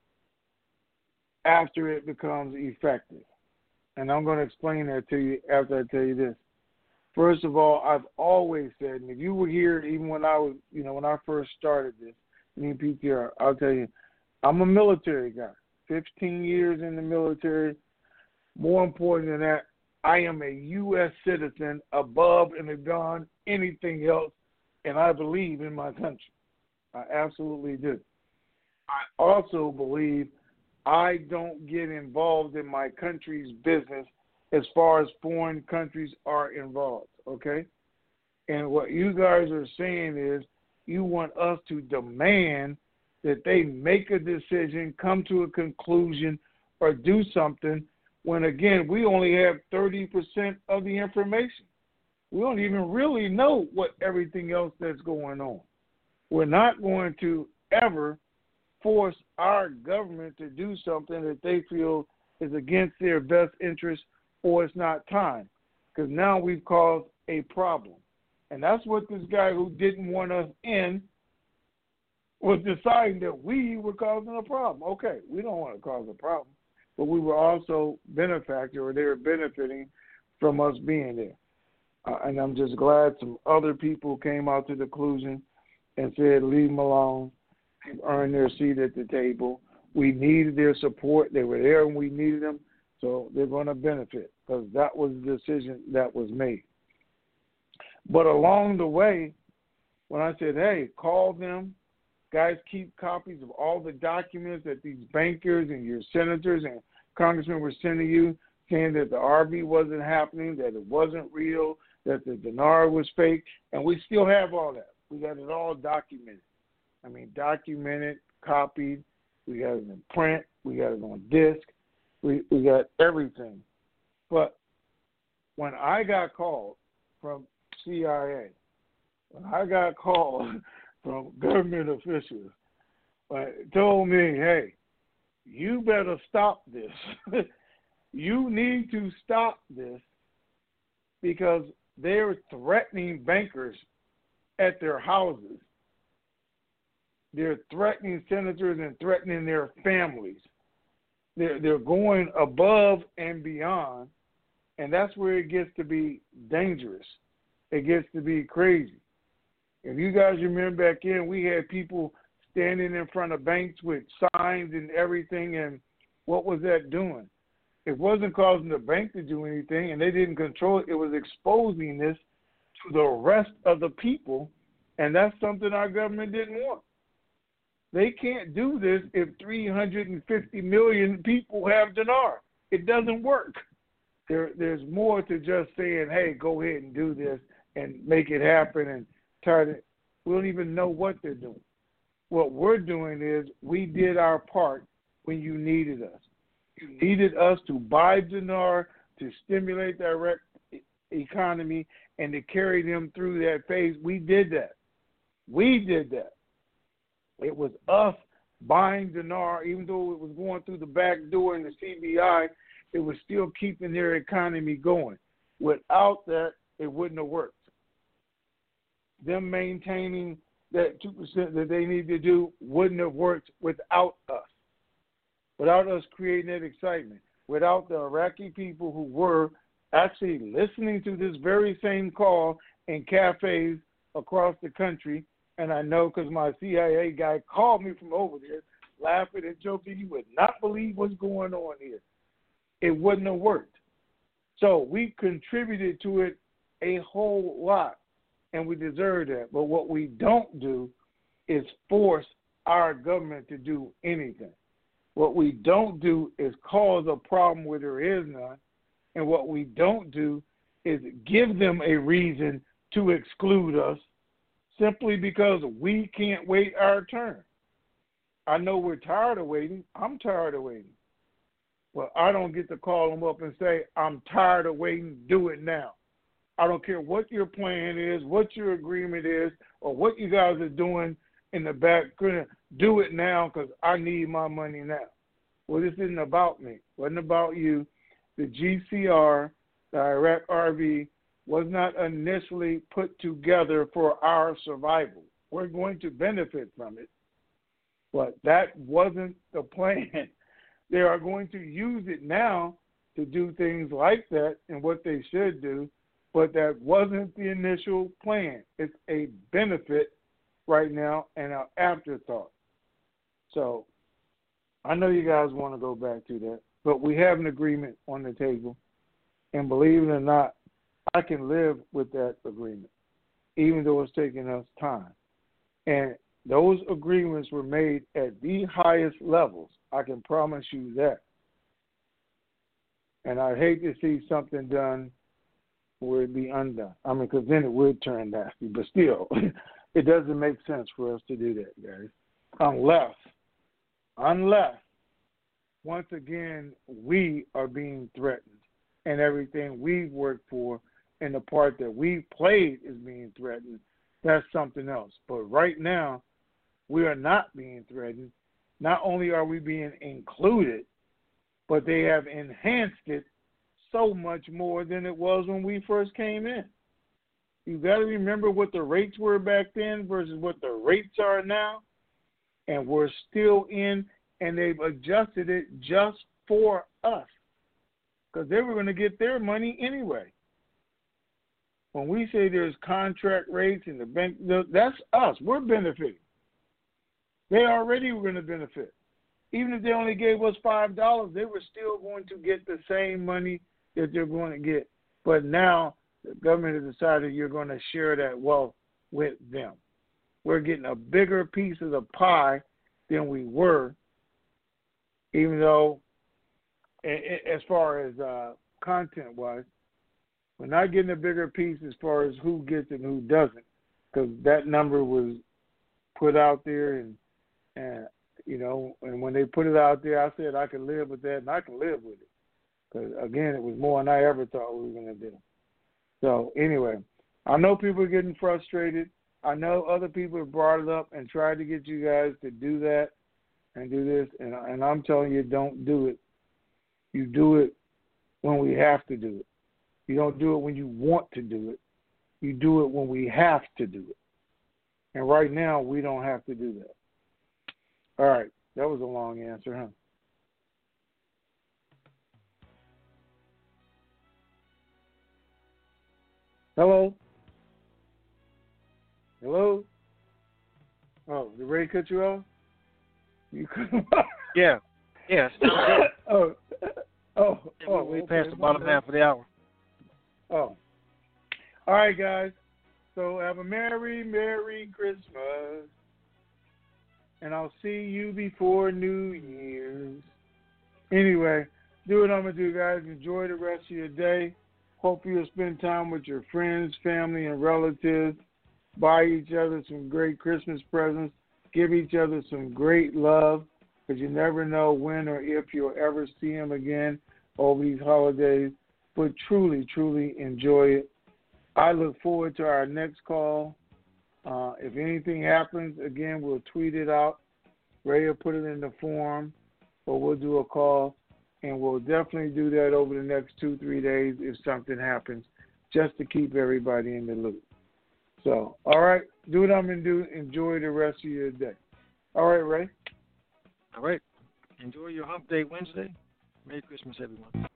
after it becomes effective. And I'm going to explain that to you after I tell you this. First of all, I've always said, and if you were here even when I was, you know, when I first started this, me and P T R, I'll tell you, I'm a military guy. fifteen years in the military. More important than that, I am a U S citizen above and beyond anything else, and I believe in my country. I absolutely do. I also believe I don't get involved in my country's business as far as foreign countries are involved, okay? And what you guys are saying is you want us to demand that they make a decision, come to a conclusion, or do something when, again, we only have thirty percent of the information. We don't even really know what everything else that's going on. We're not going to ever force our government to do something that they feel is against their best interest or it's not time, because now we've caused a problem. And that's what this guy who didn't want us in was deciding that we were causing a problem. Okay, we don't want to cause a problem, but we were also benefactor, or they were benefiting from us being there. Uh, and I'm just glad some other people came out to the conclusion and said, leave them alone. They've earned their seat at the table. We needed their support. They were there when we needed them, so they're going to benefit, because that was the decision that was made. But along the way, when I said, hey, call them, guys, keep copies of all the documents that these bankers and your senators and congressmen were sending you, saying that the R V wasn't happening, that it wasn't real, that the dinar was fake, and we still have all that. We got it all documented. I mean, documented, copied. We got it in print. We got it on disc. We we got everything. But when I got called from C I A, when I got called from government officials, uh, told me, hey, you better stop this. You need to stop this, because they're threatening bankers at their houses. They're threatening senators and threatening their families. They're, they're going above and beyond, and that's where it gets to be dangerous. It gets to be crazy. If you guys remember back in, we had people standing in front of banks with signs and everything, and what was that doing? It wasn't causing the bank to do anything, and they didn't control it. It was exposing this to the rest of the people, and that's something our government didn't want. They can't do this if three hundred fifty million people have dinar. It doesn't work. There, there's more to just saying, hey, go ahead and do this and make it happen and try to. We don't even know what they're doing. What we're doing is we did our part when you needed us. You needed us to buy dinar, to stimulate the Iraq economy, and to carry them through that phase. We did that. We did that. It was us buying dinar, even though it was going through the back door in the C B I, it was still keeping their economy going. Without that, it wouldn't have worked. Them maintaining that two percent that they need to do wouldn't have worked without us. Without us creating that excitement, without the Iraqi people who were actually listening to this very same call in cafes across the country. And I know because my C I A guy called me from over there, laughing and joking. You would not believe what's going on here. It wouldn't have worked. So we contributed to it a whole lot, and we deserve that. But what we don't do is force our government to do anything. What we don't do is cause a problem where there is none. And what we don't do is give them a reason to exclude us simply because we can't wait our turn. I know we're tired of waiting. I'm tired of waiting. Well, I don't get to call them up and say, I'm tired of waiting, do it now. I don't care what your plan is, what your agreement is, or what you guys are doing in the background. Do it now because I need my money now. Well, this isn't about me. It wasn't about you. The G C R, the Iraq R V, was not initially put together for our survival. We're going to benefit from it, but that wasn't the plan. They are going to use it now to do things like that and what they should do, but that wasn't the initial plan. It's a benefit right now and an afterthought. So I know you guys want to go back to that, but we have an agreement on the table. And believe it or not, I can live with that agreement, even though it's taking us time. And those agreements were made at the highest levels. I can promise you that. And I'd hate to see something done where it be undone. I mean, because then it would turn nasty. But still, it doesn't make sense for us to do that, guys. Unless, unless, once again, we are being threatened and everything we've worked for and the part that we've played is being threatened, that's something else. But right now, we are not being threatened. Not only are we being included, but they have enhanced it so much more than it was when we first came in. You got to remember what the rates were back then versus what the rates are now, and we're still in, and they've adjusted it just for us because they were going to get their money anyway. When we say there's contract rates and the bank, that's us. We're benefiting. They already were going to benefit. Even if they only gave us five dollars, they were still going to get the same money that they're going to get. But now the government has decided you're going to share that wealth with them. We're getting a bigger piece of the pie than we were, even though as far as uh, content-wise, we're not getting a bigger piece as far as who gets it and who doesn't, because that number was put out there, and, and you know, and when they put it out there, I said I could live with that, and I can live with it. Because, again, it was more than I ever thought we were going to do. So, anyway, I know people are getting frustrated. I know other people have brought it up and tried to get you guys to do that and do this, and, and I'm telling you, don't do it. You do it when we have to do it. You don't do it when you want to do it. You do it when we have to do it. And right now, we don't have to do that. All right. That was a long answer, huh? Hello? Hello? Oh, did Ray cut you off? You cut him off? Yeah. Yeah. oh. Oh. Yeah, oh. We, we okay. passed the bottom half of the hour. Oh. All right, guys. So have a Merry, Merry Christmas. And I'll see you before New Year's. Anyway, do what I'm going to do, guys. Enjoy the rest of your day. Hope you'll spend time with your friends, family, and relatives. Buy each other some great Christmas presents. Give each other some great love, because you never know when or if you'll ever see them again over these holidays. But truly, truly enjoy it. I look forward to our next call. Uh, if anything happens, again, we'll tweet it out. Ray will put it in the forum, or we'll do a call. And we'll definitely do that over the next two, three days if something happens, just to keep everybody in the loop. So, all right, do what I'm going to do. Enjoy the rest of your day. All right, Ray? All right. Enjoy your Hump Day Wednesday. Merry Christmas, everyone.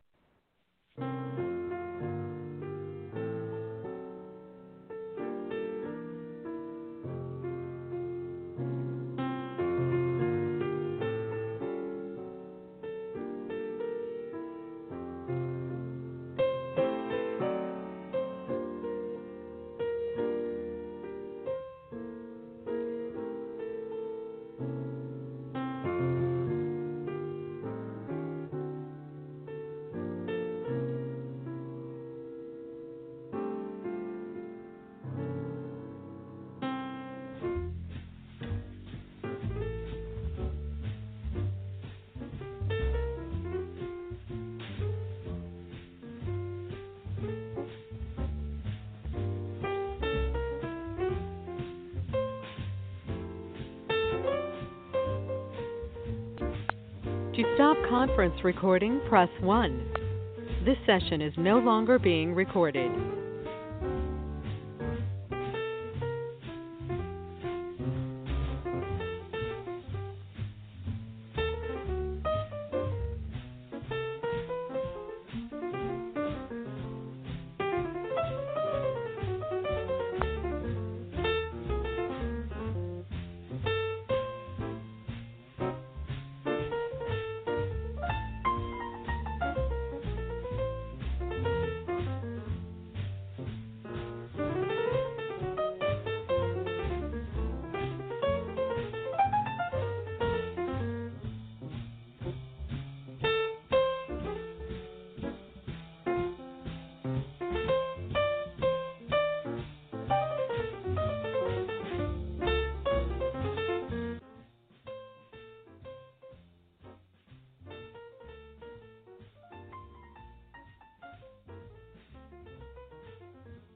To stop conference recording, press one. This session is no longer being recorded.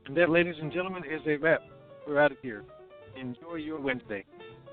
And that, ladies and gentlemen, is a wrap. We're out of here. Enjoy your Wednesday.